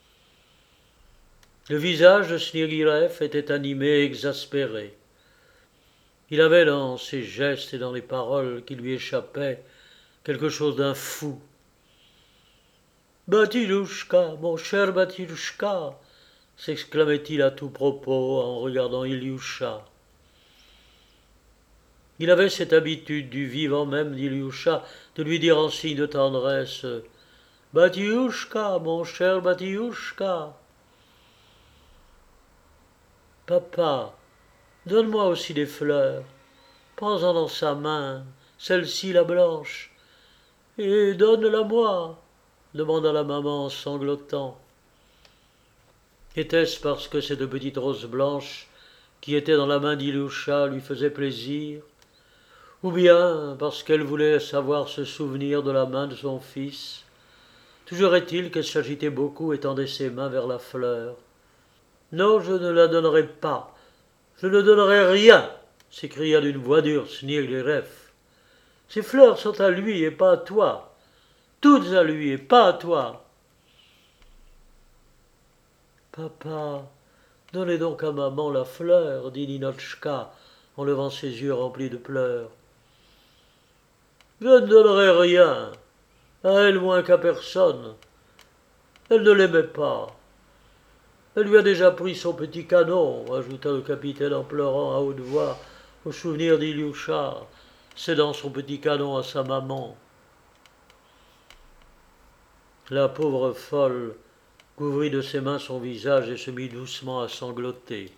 Le visage de Snigirev était animé et exaspéré. Il avait dans ses gestes et dans les paroles qui lui échappaient quelque chose d'un fou. « Batilouchka, mon cher Batilouchka !» s'exclamait-il à tout propos en regardant Ilioucha. Il avait cette habitude du vivant même d'Ilioucha de lui dire en signe de tendresse « Batiouchka, mon cher Batiouchka !»« Papa, donne-moi aussi des fleurs. Prends-en dans sa main, celle-ci la blanche, et donne-la-moi, demanda la maman en sanglotant. Était-ce parce que cette petite rose blanche qui était dans la main d'Ilioucha lui faisait plaisir, ou bien parce qu'elle voulait savoir se souvenir de la main de son fils? Toujours est-il qu'elle s'agitait beaucoup et tendait ses mains vers la fleur. « Non, je ne la donnerai pas. Je ne donnerai rien !» s'écria d'une voix dure Snigirev. « Ces fleurs sont à lui et pas à toi. Toutes à lui et pas à toi. » « Papa, donnez donc à maman la fleur, dit Ninotchka en levant ses yeux remplis de pleurs. Je ne donnerai rien, à elle moins qu'à personne. Elle ne l'aimait pas. Elle lui a déjà pris son petit canon, ajouta le capitaine en pleurant à haute voix au souvenir d'Ilioucha, cédant son petit canon à sa maman. La pauvre folle couvrit de ses mains son visage et se mit doucement à sangloter.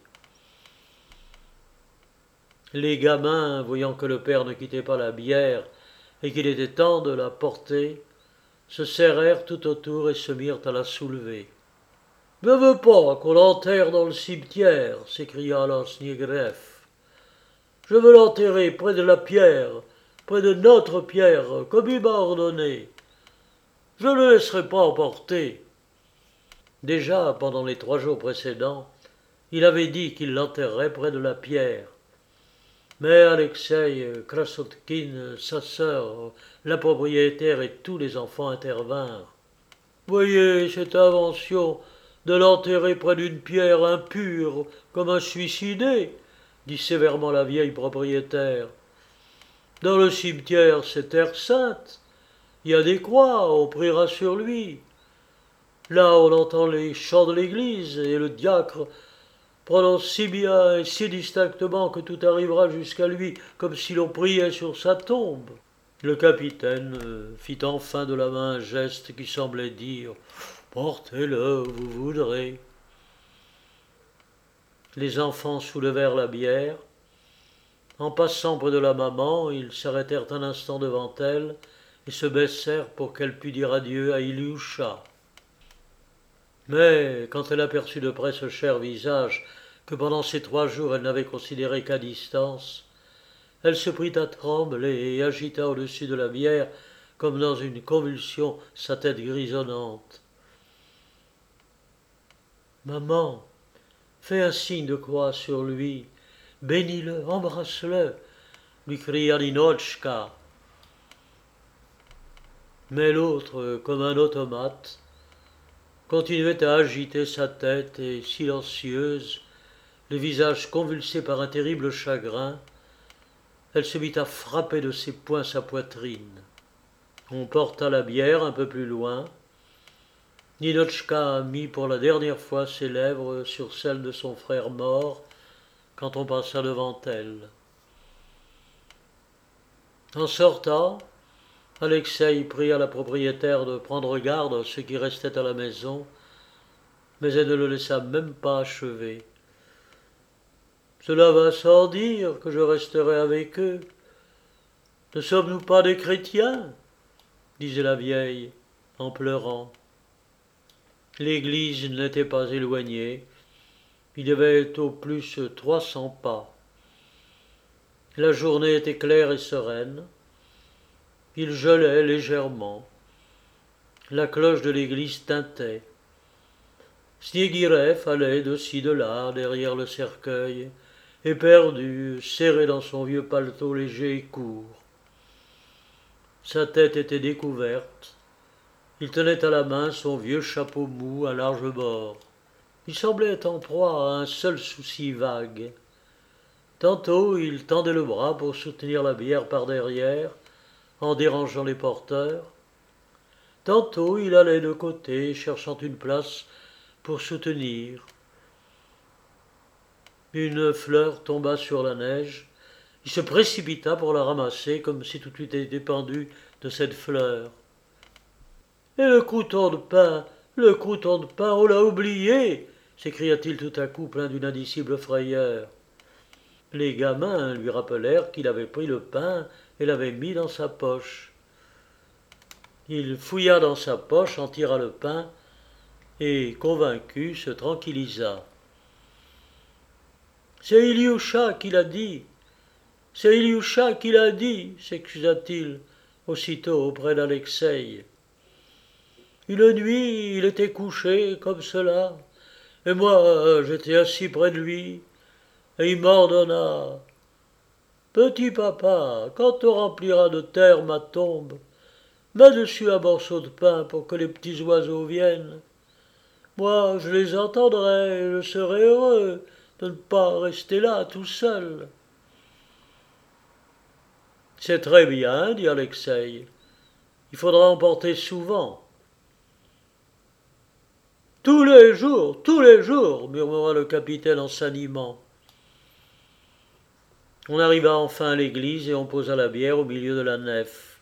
Les gamins, voyant que le père ne quittait pas la bière et qu'il était temps de la porter, se serrèrent tout autour et se mirent à la soulever. « Ne veux pas qu'on l'enterre dans le cimetière, s'écria alors Snigirev. Je veux l'enterrer près de la pierre, près de notre pierre, comme il m'a ordonné. Je ne le laisserai pas emporter. » Déjà, pendant les 3 jours précédents, il avait dit qu'il l'enterrerait près de la pierre. Mais Alexei, Krasotkin, sa sœur, la propriétaire et tous les enfants intervinrent. « Voyez cette invention de l'enterrer près d'une pierre impure, comme un suicidé, dit sévèrement la vieille propriétaire. Dans le cimetière, c'est terre sainte, Il y a des croix, on priera sur lui. Là, on entend les chants de l'église, et le diacre prononce si bien et si distinctement que tout arrivera jusqu'à lui, comme si l'on priait sur sa tombe. Le capitaine fit enfin de la main un geste qui semblait dire « Portez-le où vous voudrez ». Les enfants soulevèrent la bière. En passant près de la maman, ils s'arrêtèrent un instant devant elle et se baissèrent pour qu'elle pût dire adieu à Ilioucha. Mais quand elle aperçut de près ce cher visage que pendant ces 3 jours elle n'avait considéré qu'à distance, elle se prit à trembler et agita au-dessus de la bière, comme dans une convulsion, sa tête grisonnante. « Maman, fais un signe de croix sur lui, bénis-le, embrasse-le » lui cria Ninotchka. Mais l'autre, comme un automate, continuait à agiter sa tête et, silencieuse, le visage convulsé par un terrible chagrin, elle se mit à frapper de ses poings sa poitrine. On porta la bière un peu plus loin. Ninotchka mit pour la dernière fois ses lèvres sur celles de son frère mort quand on passa devant elle. En sortant, Alexei pria la propriétaire de prendre garde à ceux qui restaient à la maison, mais elle ne le laissa même pas achever. « Cela va sans dire que je resterai avec eux. Ne sommes-nous pas des chrétiens ?» disait la vieille, en pleurant. L'église n'était pas éloignée. Il y avait au plus 300 pas. La journée était claire et sereine. Il gelait légèrement. La cloche de l'église tintait. Sniegirev allait de ci de là derrière le cercueil, éperdu, serré dans son vieux paletot léger et court. Sa tête était découverte. Il tenait à la main son vieux chapeau mou à large bord. Il semblait être en proie à un seul souci vague. Tantôt il tendait le bras pour soutenir la bière par derrière, en dérangeant les porteurs. Tantôt il allait de côté, cherchant une place pour soutenir. Une fleur tomba sur la neige. Il se précipita pour la ramasser, comme si tout était dépendu de cette fleur. « Et le crouton de pain, on l'a oublié !» s'écria-t-il tout à coup, plein d'une indicible frayeur. Les gamins lui rappelèrent qu'il avait pris le pain et l'avait mis dans sa poche. Il fouilla dans sa poche, en tira le pain et, convaincu, se tranquillisa. « C'est Ilioucha qui l'a dit, c'est Ilioucha qui l'a dit !» s'excusa-t-il aussitôt auprès d'Alexei. « Une nuit, il était couché comme cela, et moi j'étais assis près de lui, et il m'ordonna « Petit papa, quand tu rempliras de terre ma tombe, mets dessus un morceau de pain pour que les petits oiseaux viennent. Moi, je les entendrai et je serai heureux de ne pas rester là tout seul. » « C'est très bien, dit Alexei. Il faudra en porter souvent. »« tous les jours, murmura le capitaine en s'animant. On arriva enfin à l'église et on posa la bière au milieu de la nef.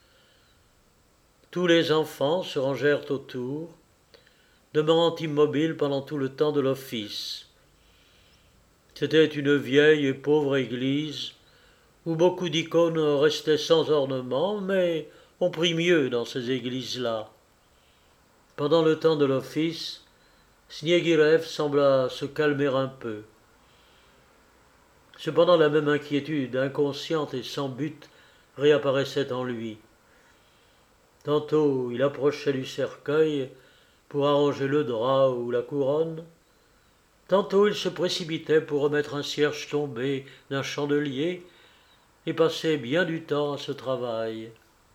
Tous les enfants se rangèrent autour, demeurant immobiles pendant tout le temps de l'office. C'était une vieille et pauvre église où beaucoup d'icônes restaient sans ornement, mais on prit mieux dans ces églises-là. Pendant le temps de l'office, Sniegirev sembla se calmer un peu. Cependant, la même inquiétude, inconsciente et sans but, réapparaissait en lui. Tantôt, il approchait du cercueil pour arranger le drap ou la couronne. Tantôt, il se précipitait pour remettre un cierge tombé d'un chandelier et passait bien du temps à ce travail.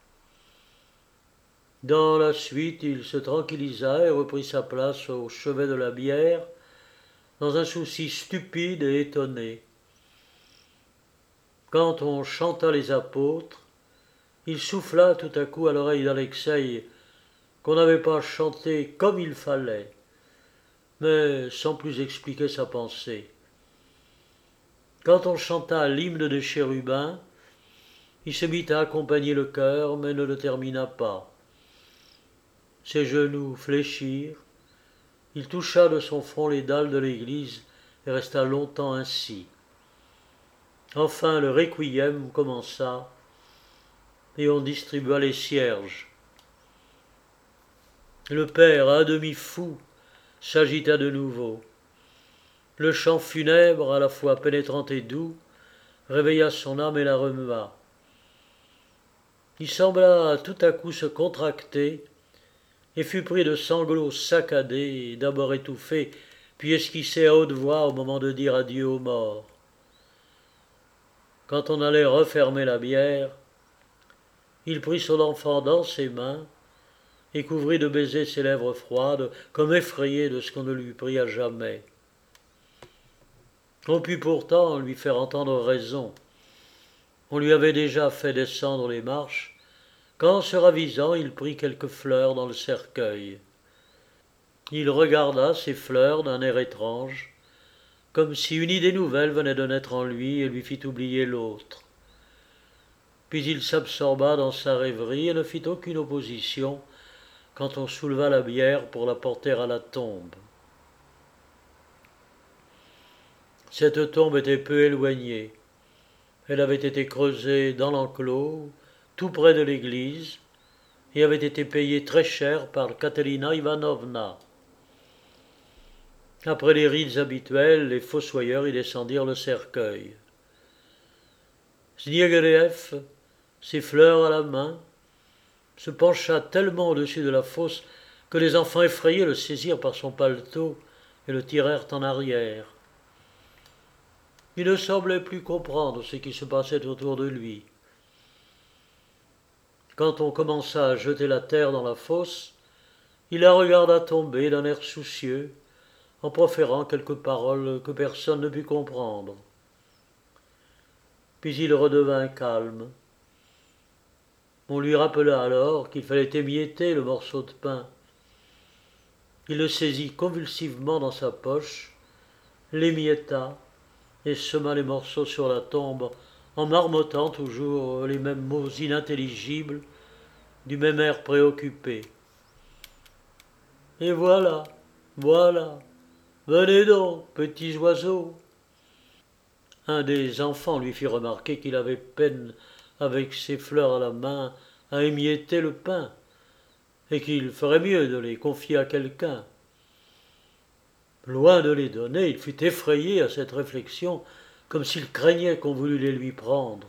Dans la suite, il se tranquillisa et reprit sa place au chevet de la bière, dans un souci stupide et étonné. Quand on chanta les apôtres, il souffla tout à coup à l'oreille d'Alexei qu'on n'avait pas chanté comme il fallait, mais sans plus expliquer sa pensée. Quand on chanta l'hymne des chérubins, il se mit à accompagner le chœur, mais ne le termina pas. Ses genoux fléchirent, il toucha de son front les dalles de l'église et resta longtemps ainsi. Enfin le requiem commença et on distribua les cierges. Le père, à demi fou, s'agita de nouveau. Le chant funèbre, à la fois pénétrant et doux, réveilla son âme et la remua. Il sembla tout à coup se contracter et fut pris de sanglots saccadés, d'abord étouffés, puis esquissés à haute voix au moment de dire adieu aux morts. Quand on allait refermer la bière, il prit son enfant dans ses mains et couvrit de baisers ses lèvres froides, comme effrayé de ce qu'on ne lui prit à jamais. On put pourtant lui faire entendre raison. On lui avait déjà fait descendre les marches, quand, se ravisant, il prit quelques fleurs dans le cercueil. Il regarda ces fleurs d'un air étrange, comme si une idée nouvelle venait de naître en lui et lui fit oublier l'autre. Puis il s'absorba dans sa rêverie et ne fit aucune opposition quand on souleva la bière pour la porter à la tombe. Cette tombe était peu éloignée. Elle avait été creusée dans l'enclos, tout près de l'église, et avait été payée très cher par Katerina Ivanovna. Après les rites habituels, les fossoyeurs y descendirent le cercueil. Znieguerev, ses fleurs à la main, se pencha tellement au-dessus de la fosse que les enfants effrayés le saisirent par son paletot et le tirèrent en arrière. Il ne semblait plus comprendre ce qui se passait autour de lui. Quand on commença à jeter la terre dans la fosse, il la regarda tomber d'un air soucieux, en proférant quelques paroles que personne ne put comprendre. Puis il redevint calme. On lui rappela alors qu'il fallait émietter le morceau de pain. Il le saisit convulsivement dans sa poche, l'émietta et sema les morceaux sur la tombe en marmottant toujours les mêmes mots inintelligibles, du même air préoccupé. Et voilà, voilà, venez donc, petits oiseaux. Un des enfants lui fit remarquer qu'il avait peine, avec ses fleurs à la main, à émietter le pain, et qu'il ferait mieux de les confier à quelqu'un. Loin de les donner, il fut effrayé à cette réflexion, comme s'il craignait qu'on voulût les lui prendre.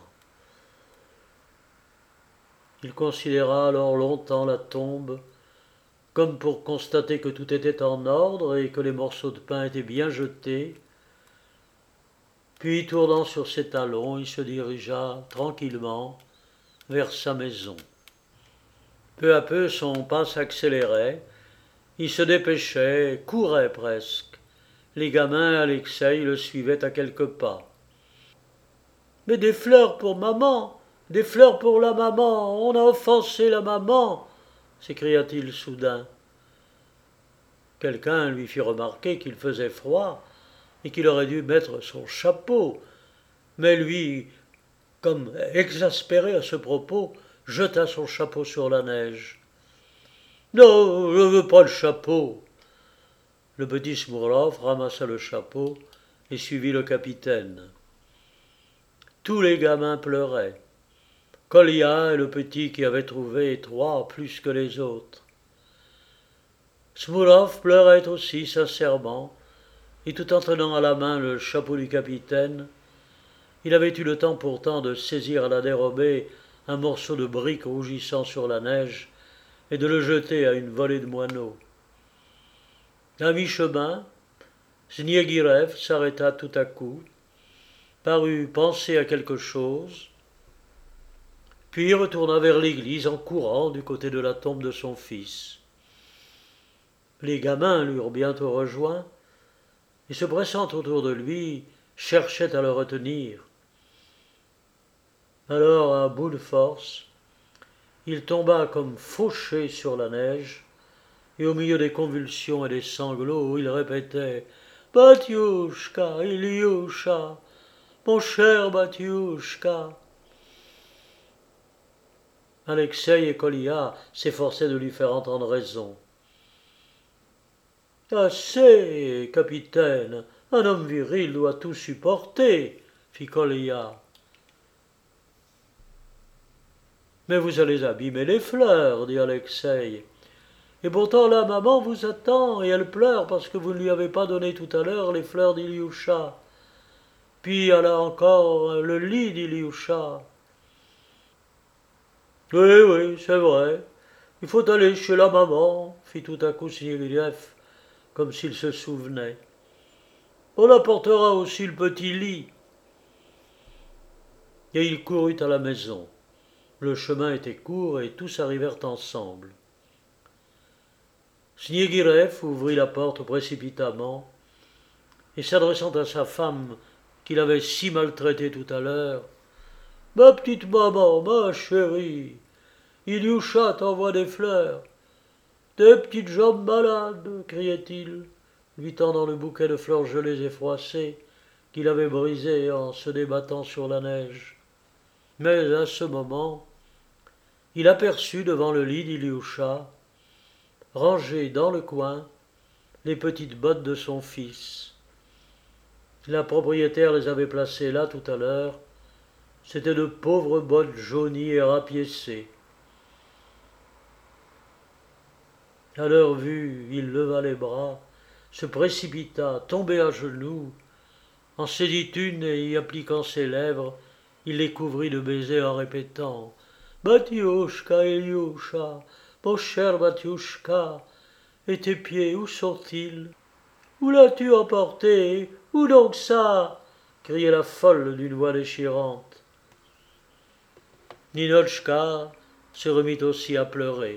Il considéra alors longtemps la tombe, comme pour constater que tout était en ordre et que les morceaux de pain étaient bien jetés. Puis, tournant sur ses talons, il se dirigea tranquillement vers sa maison. Peu à peu, son pas s'accélérait. Il se dépêchait, courait presque. Les gamins, Alexei, le suivaient à quelques pas. « Mais des fleurs pour maman, des fleurs pour la maman, on a offensé la maman !» s'écria-t-il soudain. Quelqu'un lui fit remarquer qu'il faisait froid et qu'il aurait dû mettre son chapeau. Mais lui, comme exaspéré à ce propos, jeta son chapeau sur la neige. « Non, je ne veux pas le chapeau !» Le petit Smourlov ramassa le chapeau et suivit le capitaine. Tous les gamins pleuraient. Kolya et le petit qui avait trouvé trois plus que les autres. Smourlov pleurait aussi sincèrement, et tout en tenant à la main le chapeau du capitaine, il avait eu le temps pourtant de saisir à la dérobée un morceau de brique rougissant sur la neige et de le jeter à une volée de moineaux. À mi-chemin, Znieguirev s'arrêta tout à coup, parut penser à quelque chose, puis retourna vers l'église en courant du côté de la tombe de son fils. Les gamins l'eurent bientôt rejoint, et se pressant autour de lui, cherchaient à le retenir. Alors, à bout de force, Il tomba comme fauché sur la neige, et au milieu des convulsions et des sanglots, il répétait « Batiushka, Iliusha, mon cher Batiushka !» Alexei et Kolia s'efforçaient de lui faire entendre raison. « Assez, capitaine, un homme viril doit tout supporter, » fit Kolia. « Mais vous allez abîmer les fleurs, dit Alexei. Et pourtant la maman vous attend et elle pleure parce que vous ne lui avez pas donné tout à l'heure les fleurs d'Iliusha. Puis elle a encore le lit d'Iliusha. » « Oui, oui, c'est vrai. Il faut aller chez la maman, fit tout à coup Snegiriev, comme s'il se souvenait. On apportera aussi le petit lit. Et il courut à la maison. Le chemin était court et tous arrivèrent ensemble. Snegiriev ouvrit la porte précipitamment et s'adressant à sa femme qu'il avait si maltraitée tout à l'heure, « Ma petite maman, ma chérie, Iliusha t'envoie des fleurs. Des petites jambes malades, criait-il, lui tendant le bouquet de fleurs gelées et froissées qu'il avait brisé en se débattant sur la neige. Mais à ce moment, il aperçut devant le lit d'Iliusha, rangées dans le coin, les petites bottes de son fils. La propriétaire les avait placées là tout à l'heure. C'étaient de pauvres bottes jaunies et rapiécées. À leur vue, il leva les bras, se précipita, tombé à genoux, en saisit une et y appliquant ses lèvres, il les couvrit de baisers en répétant « Batiushka, Iliusha, mon cher Batiushka, et tes pieds, où sont-ils? Où l'as-tu emporté? Où donc ça ?» criait la folle d'une voix déchirante. Ninotchka se remit aussi à pleurer.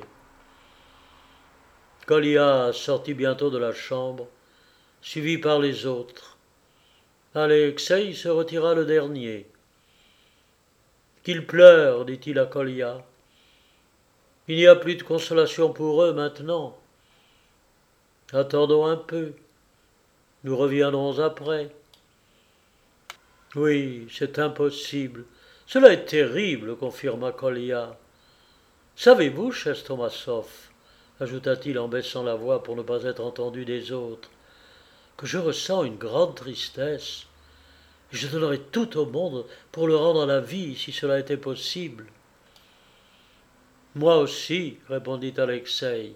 Kolia sortit bientôt de la chambre, suivi par les autres. Alexei se retira le dernier. « Qu'ils pleurent, dit-il à Kolia. Il n'y a plus de consolation pour eux maintenant. Attendons un peu. Nous reviendrons après. » « Oui, c'est impossible. Cela est terrible, confirma Kolia. « Savez-vous, Chestomassov, ajouta-t-il en baissant la voix pour ne pas être entendu des autres, que je ressens une grande tristesse, et je donnerais tout au monde pour le rendre à la vie si cela était possible. » « Moi aussi, répondit Alexei.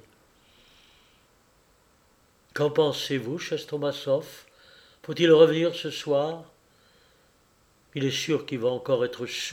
« Qu'en pensez-vous, Chestomassov? Faut-il revenir ce soir? Il est sûr qu'il va encore être soûl. »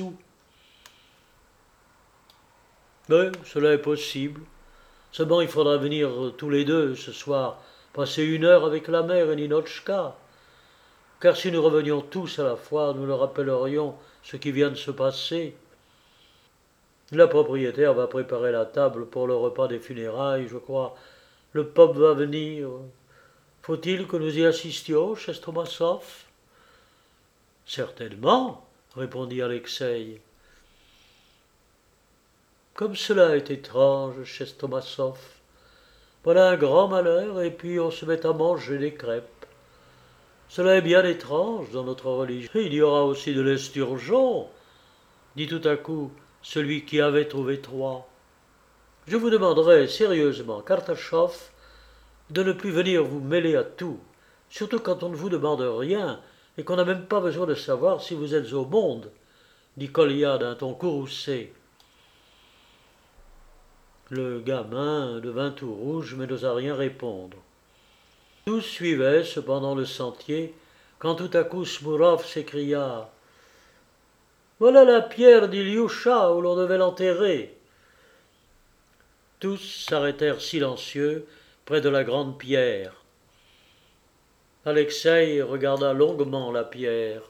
« Mais cela est possible. Seulement il faudra venir tous les deux ce soir, passer 1 heure avec la mère et Ninotchka. Car si nous revenions tous à la fois, nous leur rappellerions ce qui vient de se passer. La propriétaire va préparer la table pour le repas des funérailles, je crois. Le pape va venir. Faut-il que nous y assistions, Chestomassov? Certainement, répondit Alexei. Comme cela est étrange, Chestomassov. Voilà un grand malheur, et puis on se met à manger des crêpes. Cela est bien étrange dans notre religion. Il y aura aussi de l'esturgeon, dit tout à coup celui qui avait trouvé 3. Je vous demanderai sérieusement, Kartachov, de ne plus venir vous mêler à tout, surtout quand on ne vous demande rien et qu'on n'a même pas besoin de savoir si vous êtes au monde, dit Kolia d'un ton courroucé. Le gamin devint tout rouge mais n'osa rien répondre. Tous suivaient cependant le sentier quand tout à coup Smourov s'écria « Voilà la pierre d'Iliusha où l'on devait l'enterrer !» Tous s'arrêtèrent silencieux près de la grande pierre. Alexei regarda longuement la pierre.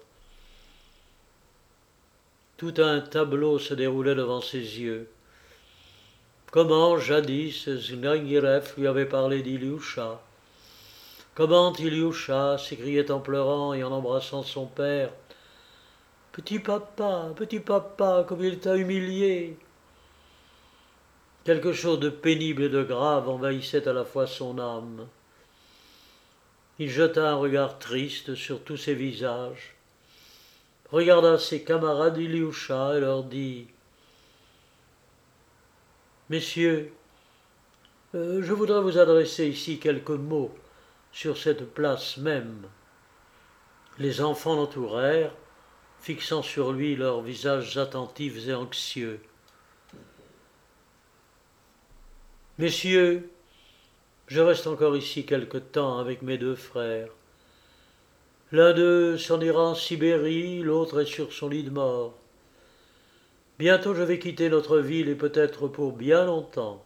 Tout un tableau se déroulait devant ses yeux. Comment jadis Snegiriev lui avait parlé d'Iliusha. Comment Iliusha s'écriait en pleurant et en embrassant son père. Petit papa, comme il t'a humilié. Quelque chose de pénible et de grave envahissait à la fois son âme. Il jeta un regard triste sur tous ces visages, regarda ses camarades Ilyusha et leur dit « Messieurs, je voudrais vous adresser ici quelques mots sur cette place même. » Les enfants l'entourèrent, fixant sur lui leurs visages attentifs et anxieux. « Messieurs, je reste encore ici quelque temps avec mes deux frères. L'un d'eux s'en ira en Sibérie, l'autre est sur son lit de mort. Bientôt je vais quitter notre ville et peut-être pour bien longtemps.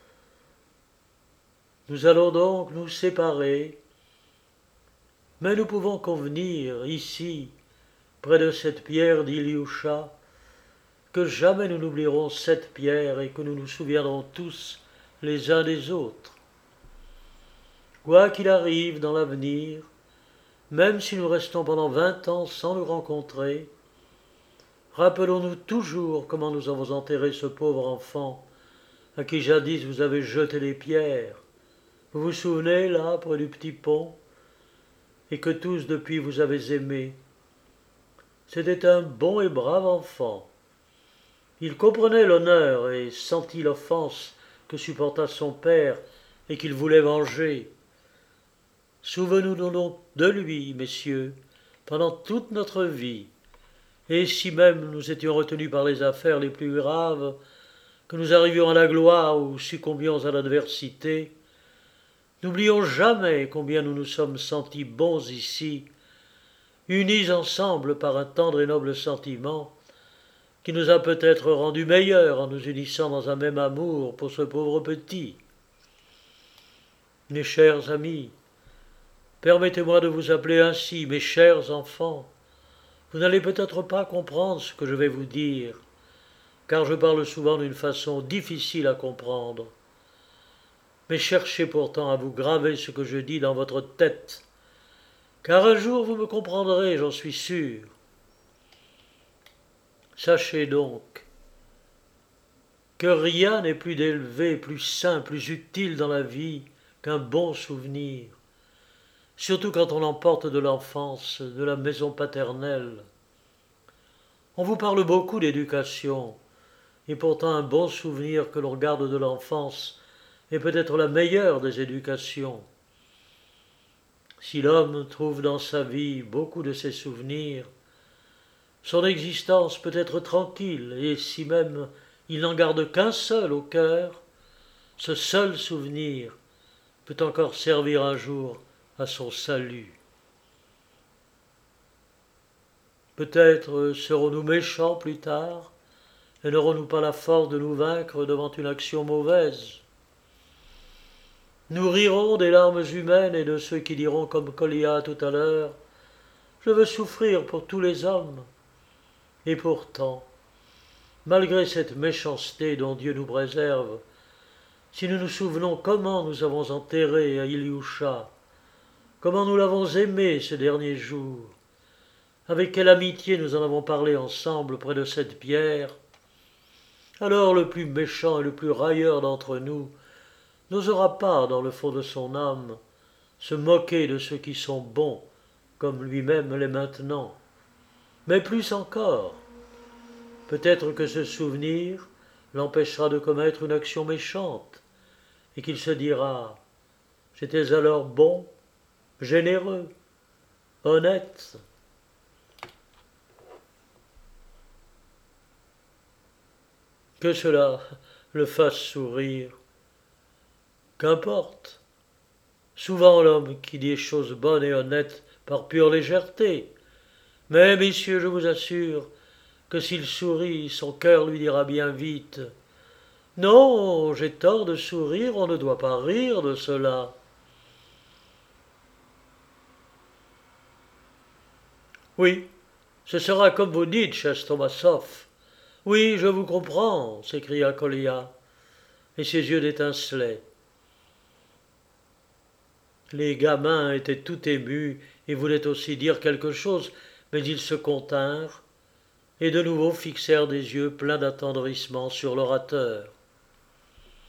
Nous allons donc nous séparer, mais nous pouvons convenir ici, près de cette pierre d'Ilyusha, que jamais nous n'oublierons cette pierre et que nous nous souviendrons tous les uns des autres. Quoi qu'il arrive dans l'avenir, même si nous restons pendant 20 ans sans nous rencontrer, rappelons-nous toujours comment nous avons enterré ce pauvre enfant à qui jadis vous avez jeté les pierres. Vous vous souvenez, là, près du petit pont, et que tous depuis vous avez aimé. C'était un bon et brave enfant. Il comprenait l'honneur et sentit l'offense que supporta son père et qu'il voulait venger. Souvenons-nous donc de lui, messieurs, pendant toute notre vie, et si même nous étions retenus par les affaires les plus graves, que nous arrivions à la gloire ou succombions à l'adversité, n'oublions jamais combien nous nous sommes sentis bons ici, unis ensemble par un tendre et noble sentiment, qui nous a peut-être rendus meilleurs en nous unissant dans un même amour pour ce pauvre petit. Mes chers amis, permettez-moi de vous appeler ainsi, mes chers enfants. Vous n'allez peut-être pas comprendre ce que je vais vous dire, car je parle souvent d'une façon difficile à comprendre. Mais cherchez pourtant à vous graver ce que je dis dans votre tête, car un jour vous me comprendrez, j'en suis sûr. Sachez donc que rien n'est plus élevé, plus sain, plus utile dans la vie qu'un bon souvenir, surtout quand on l'emporte de l'enfance, de la maison paternelle. On vous parle beaucoup d'éducation, et pourtant un bon souvenir que l'on garde de l'enfance est peut-être la meilleure des éducations. Si l'homme trouve dans sa vie beaucoup de ces souvenirs, son existence peut être tranquille, et si même il n'en garde qu'un seul au cœur, ce seul souvenir peut encore servir un jour à son salut. Peut-être serons-nous méchants plus tard, et n'aurons-nous pas la force de nous vaincre devant une action mauvaise. Nous rirons des larmes humaines et de ceux qui diront comme Kolia tout à l'heure « Je veux souffrir pour tous les hommes ». Et pourtant, malgré cette méchanceté dont Dieu nous préserve, si nous nous souvenons comment nous avons enterré à Ilyusha, comment nous l'avons aimé ces derniers jours, avec quelle amitié nous en avons parlé ensemble près de cette pierre, alors le plus méchant et le plus railleur d'entre nous n'osera pas, dans le fond de son âme, se moquer de ceux qui sont bons, comme lui-même l'est maintenant. Mais plus encore, peut-être que ce souvenir l'empêchera de commettre une action méchante, et qu'il se dira « J'étais alors bon, généreux, honnête ». Que cela le fasse sourire. Qu'importe. Souvent l'homme qui dit choses bonnes et honnêtes par pure légèreté. Mais, messieurs, je vous assure que s'il sourit, son cœur lui dira bien vite « Non, j'ai tort de sourire, on ne doit pas rire de cela. » Oui, ce sera comme vous dites, cher Stomassov. Oui, je vous comprends, s'écria Kolia, et ses yeux étincelaient. Les gamins étaient tout émus et voulaient aussi dire quelque chose, mais ils se continrent et de nouveau fixèrent des yeux pleins d'attendrissement sur l'orateur.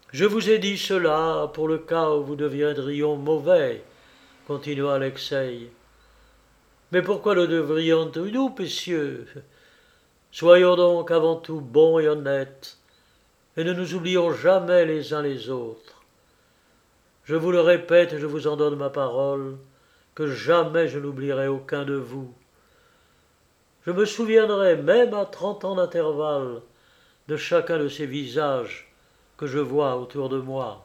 Je vous ai dit cela pour le cas où vous deviendrions mauvais, continua Alexei. Mais pourquoi le devrions-nous, messieurs? Soyons donc avant tout bons et honnêtes, et ne nous oublions jamais les uns les autres. Je vous le répète et je vous en donne ma parole, que jamais je n'oublierai aucun de vous. Je me souviendrai, même à 30 ans d'intervalle, de chacun de ces visages que je vois autour de moi.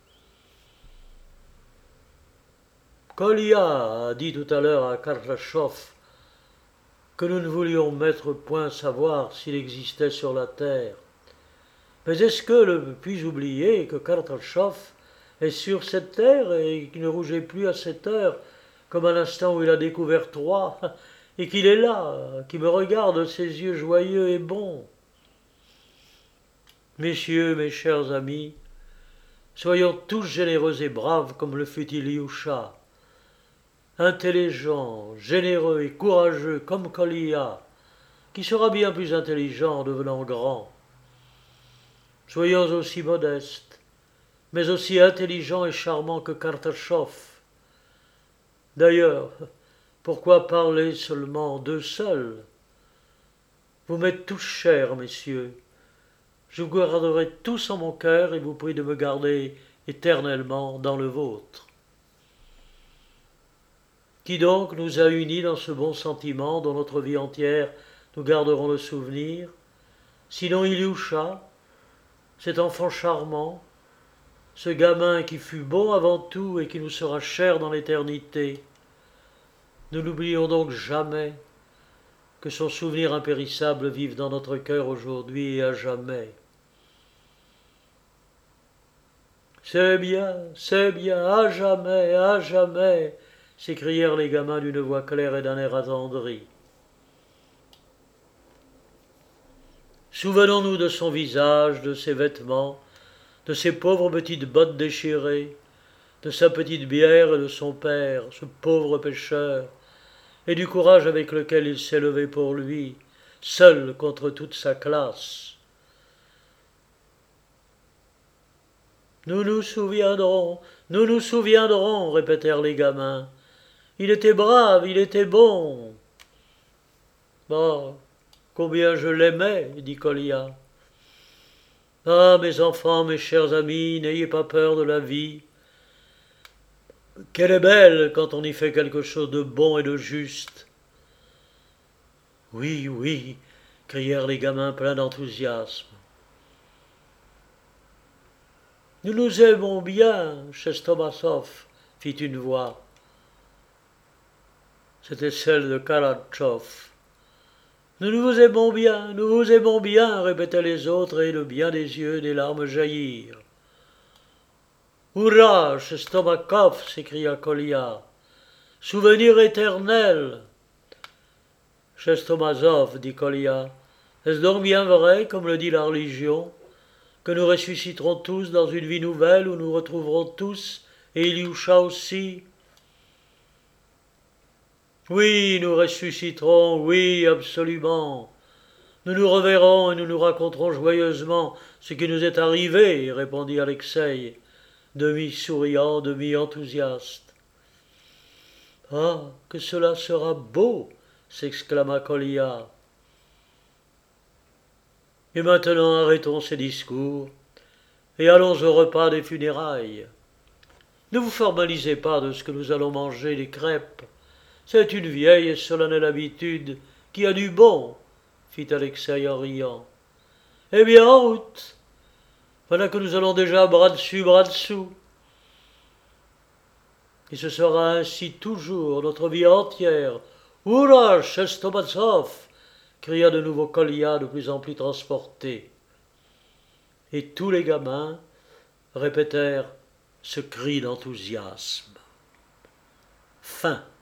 Kolia a dit tout à l'heure à Kardashev que nous ne voulions mettre point savoir s'il existait sur la terre. Mais est-ce que le puis oublier que Kardashev est sur cette terre et qu'il ne rougit plus à cette heure, comme à l'instant où il a découvert Troie, et qu'il est là, qui me regarde de ses yeux joyeux et bons? Messieurs, mes chers amis, soyons tous généreux et braves comme le fut Ilyusha, intelligents, généreux et courageux comme Kolia, qui sera bien plus intelligent en devenant grand. Soyons aussi modestes, mais aussi intelligents et charmants que Kardashev. D'ailleurs, pourquoi parler seulement d'eux seuls? Vous m'êtes tous chers, messieurs. Je vous garderai tous en mon cœur et vous prie de me garder éternellement dans le vôtre. Qui donc nous a unis dans ce bon sentiment dont notre vie entière nous garderons le souvenir, sinon Ilyusha, cet enfant charmant, ce gamin qui fut bon avant tout et qui nous sera cher dans l'éternité. Ne l'oublions donc jamais, que son souvenir impérissable vive dans notre cœur aujourd'hui et à jamais. C'est bien, à jamais, s'écrièrent les gamins d'une voix claire et d'un air attendri. Souvenons-nous de son visage, de ses vêtements, de ses pauvres petites bottes déchirées, de sa petite bière et de son père, ce pauvre pêcheur, et du courage avec lequel il s'est levé pour lui, seul contre toute sa classe. Nous nous souviendrons, répétèrent les gamins. Il était brave, il était bon. Oh, combien je l'aimais, dit Kolia. Ah, mes enfants, mes chers amis, n'ayez pas peur de la vie. Qu'elle est belle quand on y fait quelque chose de bon et de juste. Oui, oui, crièrent les gamins pleins d'enthousiasme. Nous nous aimons bien, Chestomasov, fit une voix. C'était celle de Kalatchov. Nous vous aimons bien, répétaient les autres, et le bien des yeux des larmes jaillirent. Hurrah, Chestomakov, s'écria Kolia. Souvenir éternel. Chestomazov, dit Kolia, est-ce donc bien vrai, comme le dit la religion, que nous ressusciterons tous dans une vie nouvelle où nous retrouverons tous, et Ilyusha aussi? Oui, nous ressusciterons, oui, absolument. Nous nous reverrons et nous nous raconterons joyeusement ce qui nous est arrivé, répondit Alexei, demi-souriant, demi-enthousiaste. Ah, que cela sera beau, s'exclama Kolia. Et maintenant arrêtons ces discours et allons au repas des funérailles. Ne vous formalisez pas de ce que nous allons manger des crêpes. C'est une vieille et solennelle habitude qui a du bon, fit Alexei en riant. Eh bien, en route. Voilà que nous allons déjà bras dessus, bras dessous. Et ce sera ainsi toujours, notre vie entière. Hurrah, Chestomasov, cria de nouveau Kolia de plus en plus transporté. Et tous les gamins répétèrent ce cri d'enthousiasme. Fin.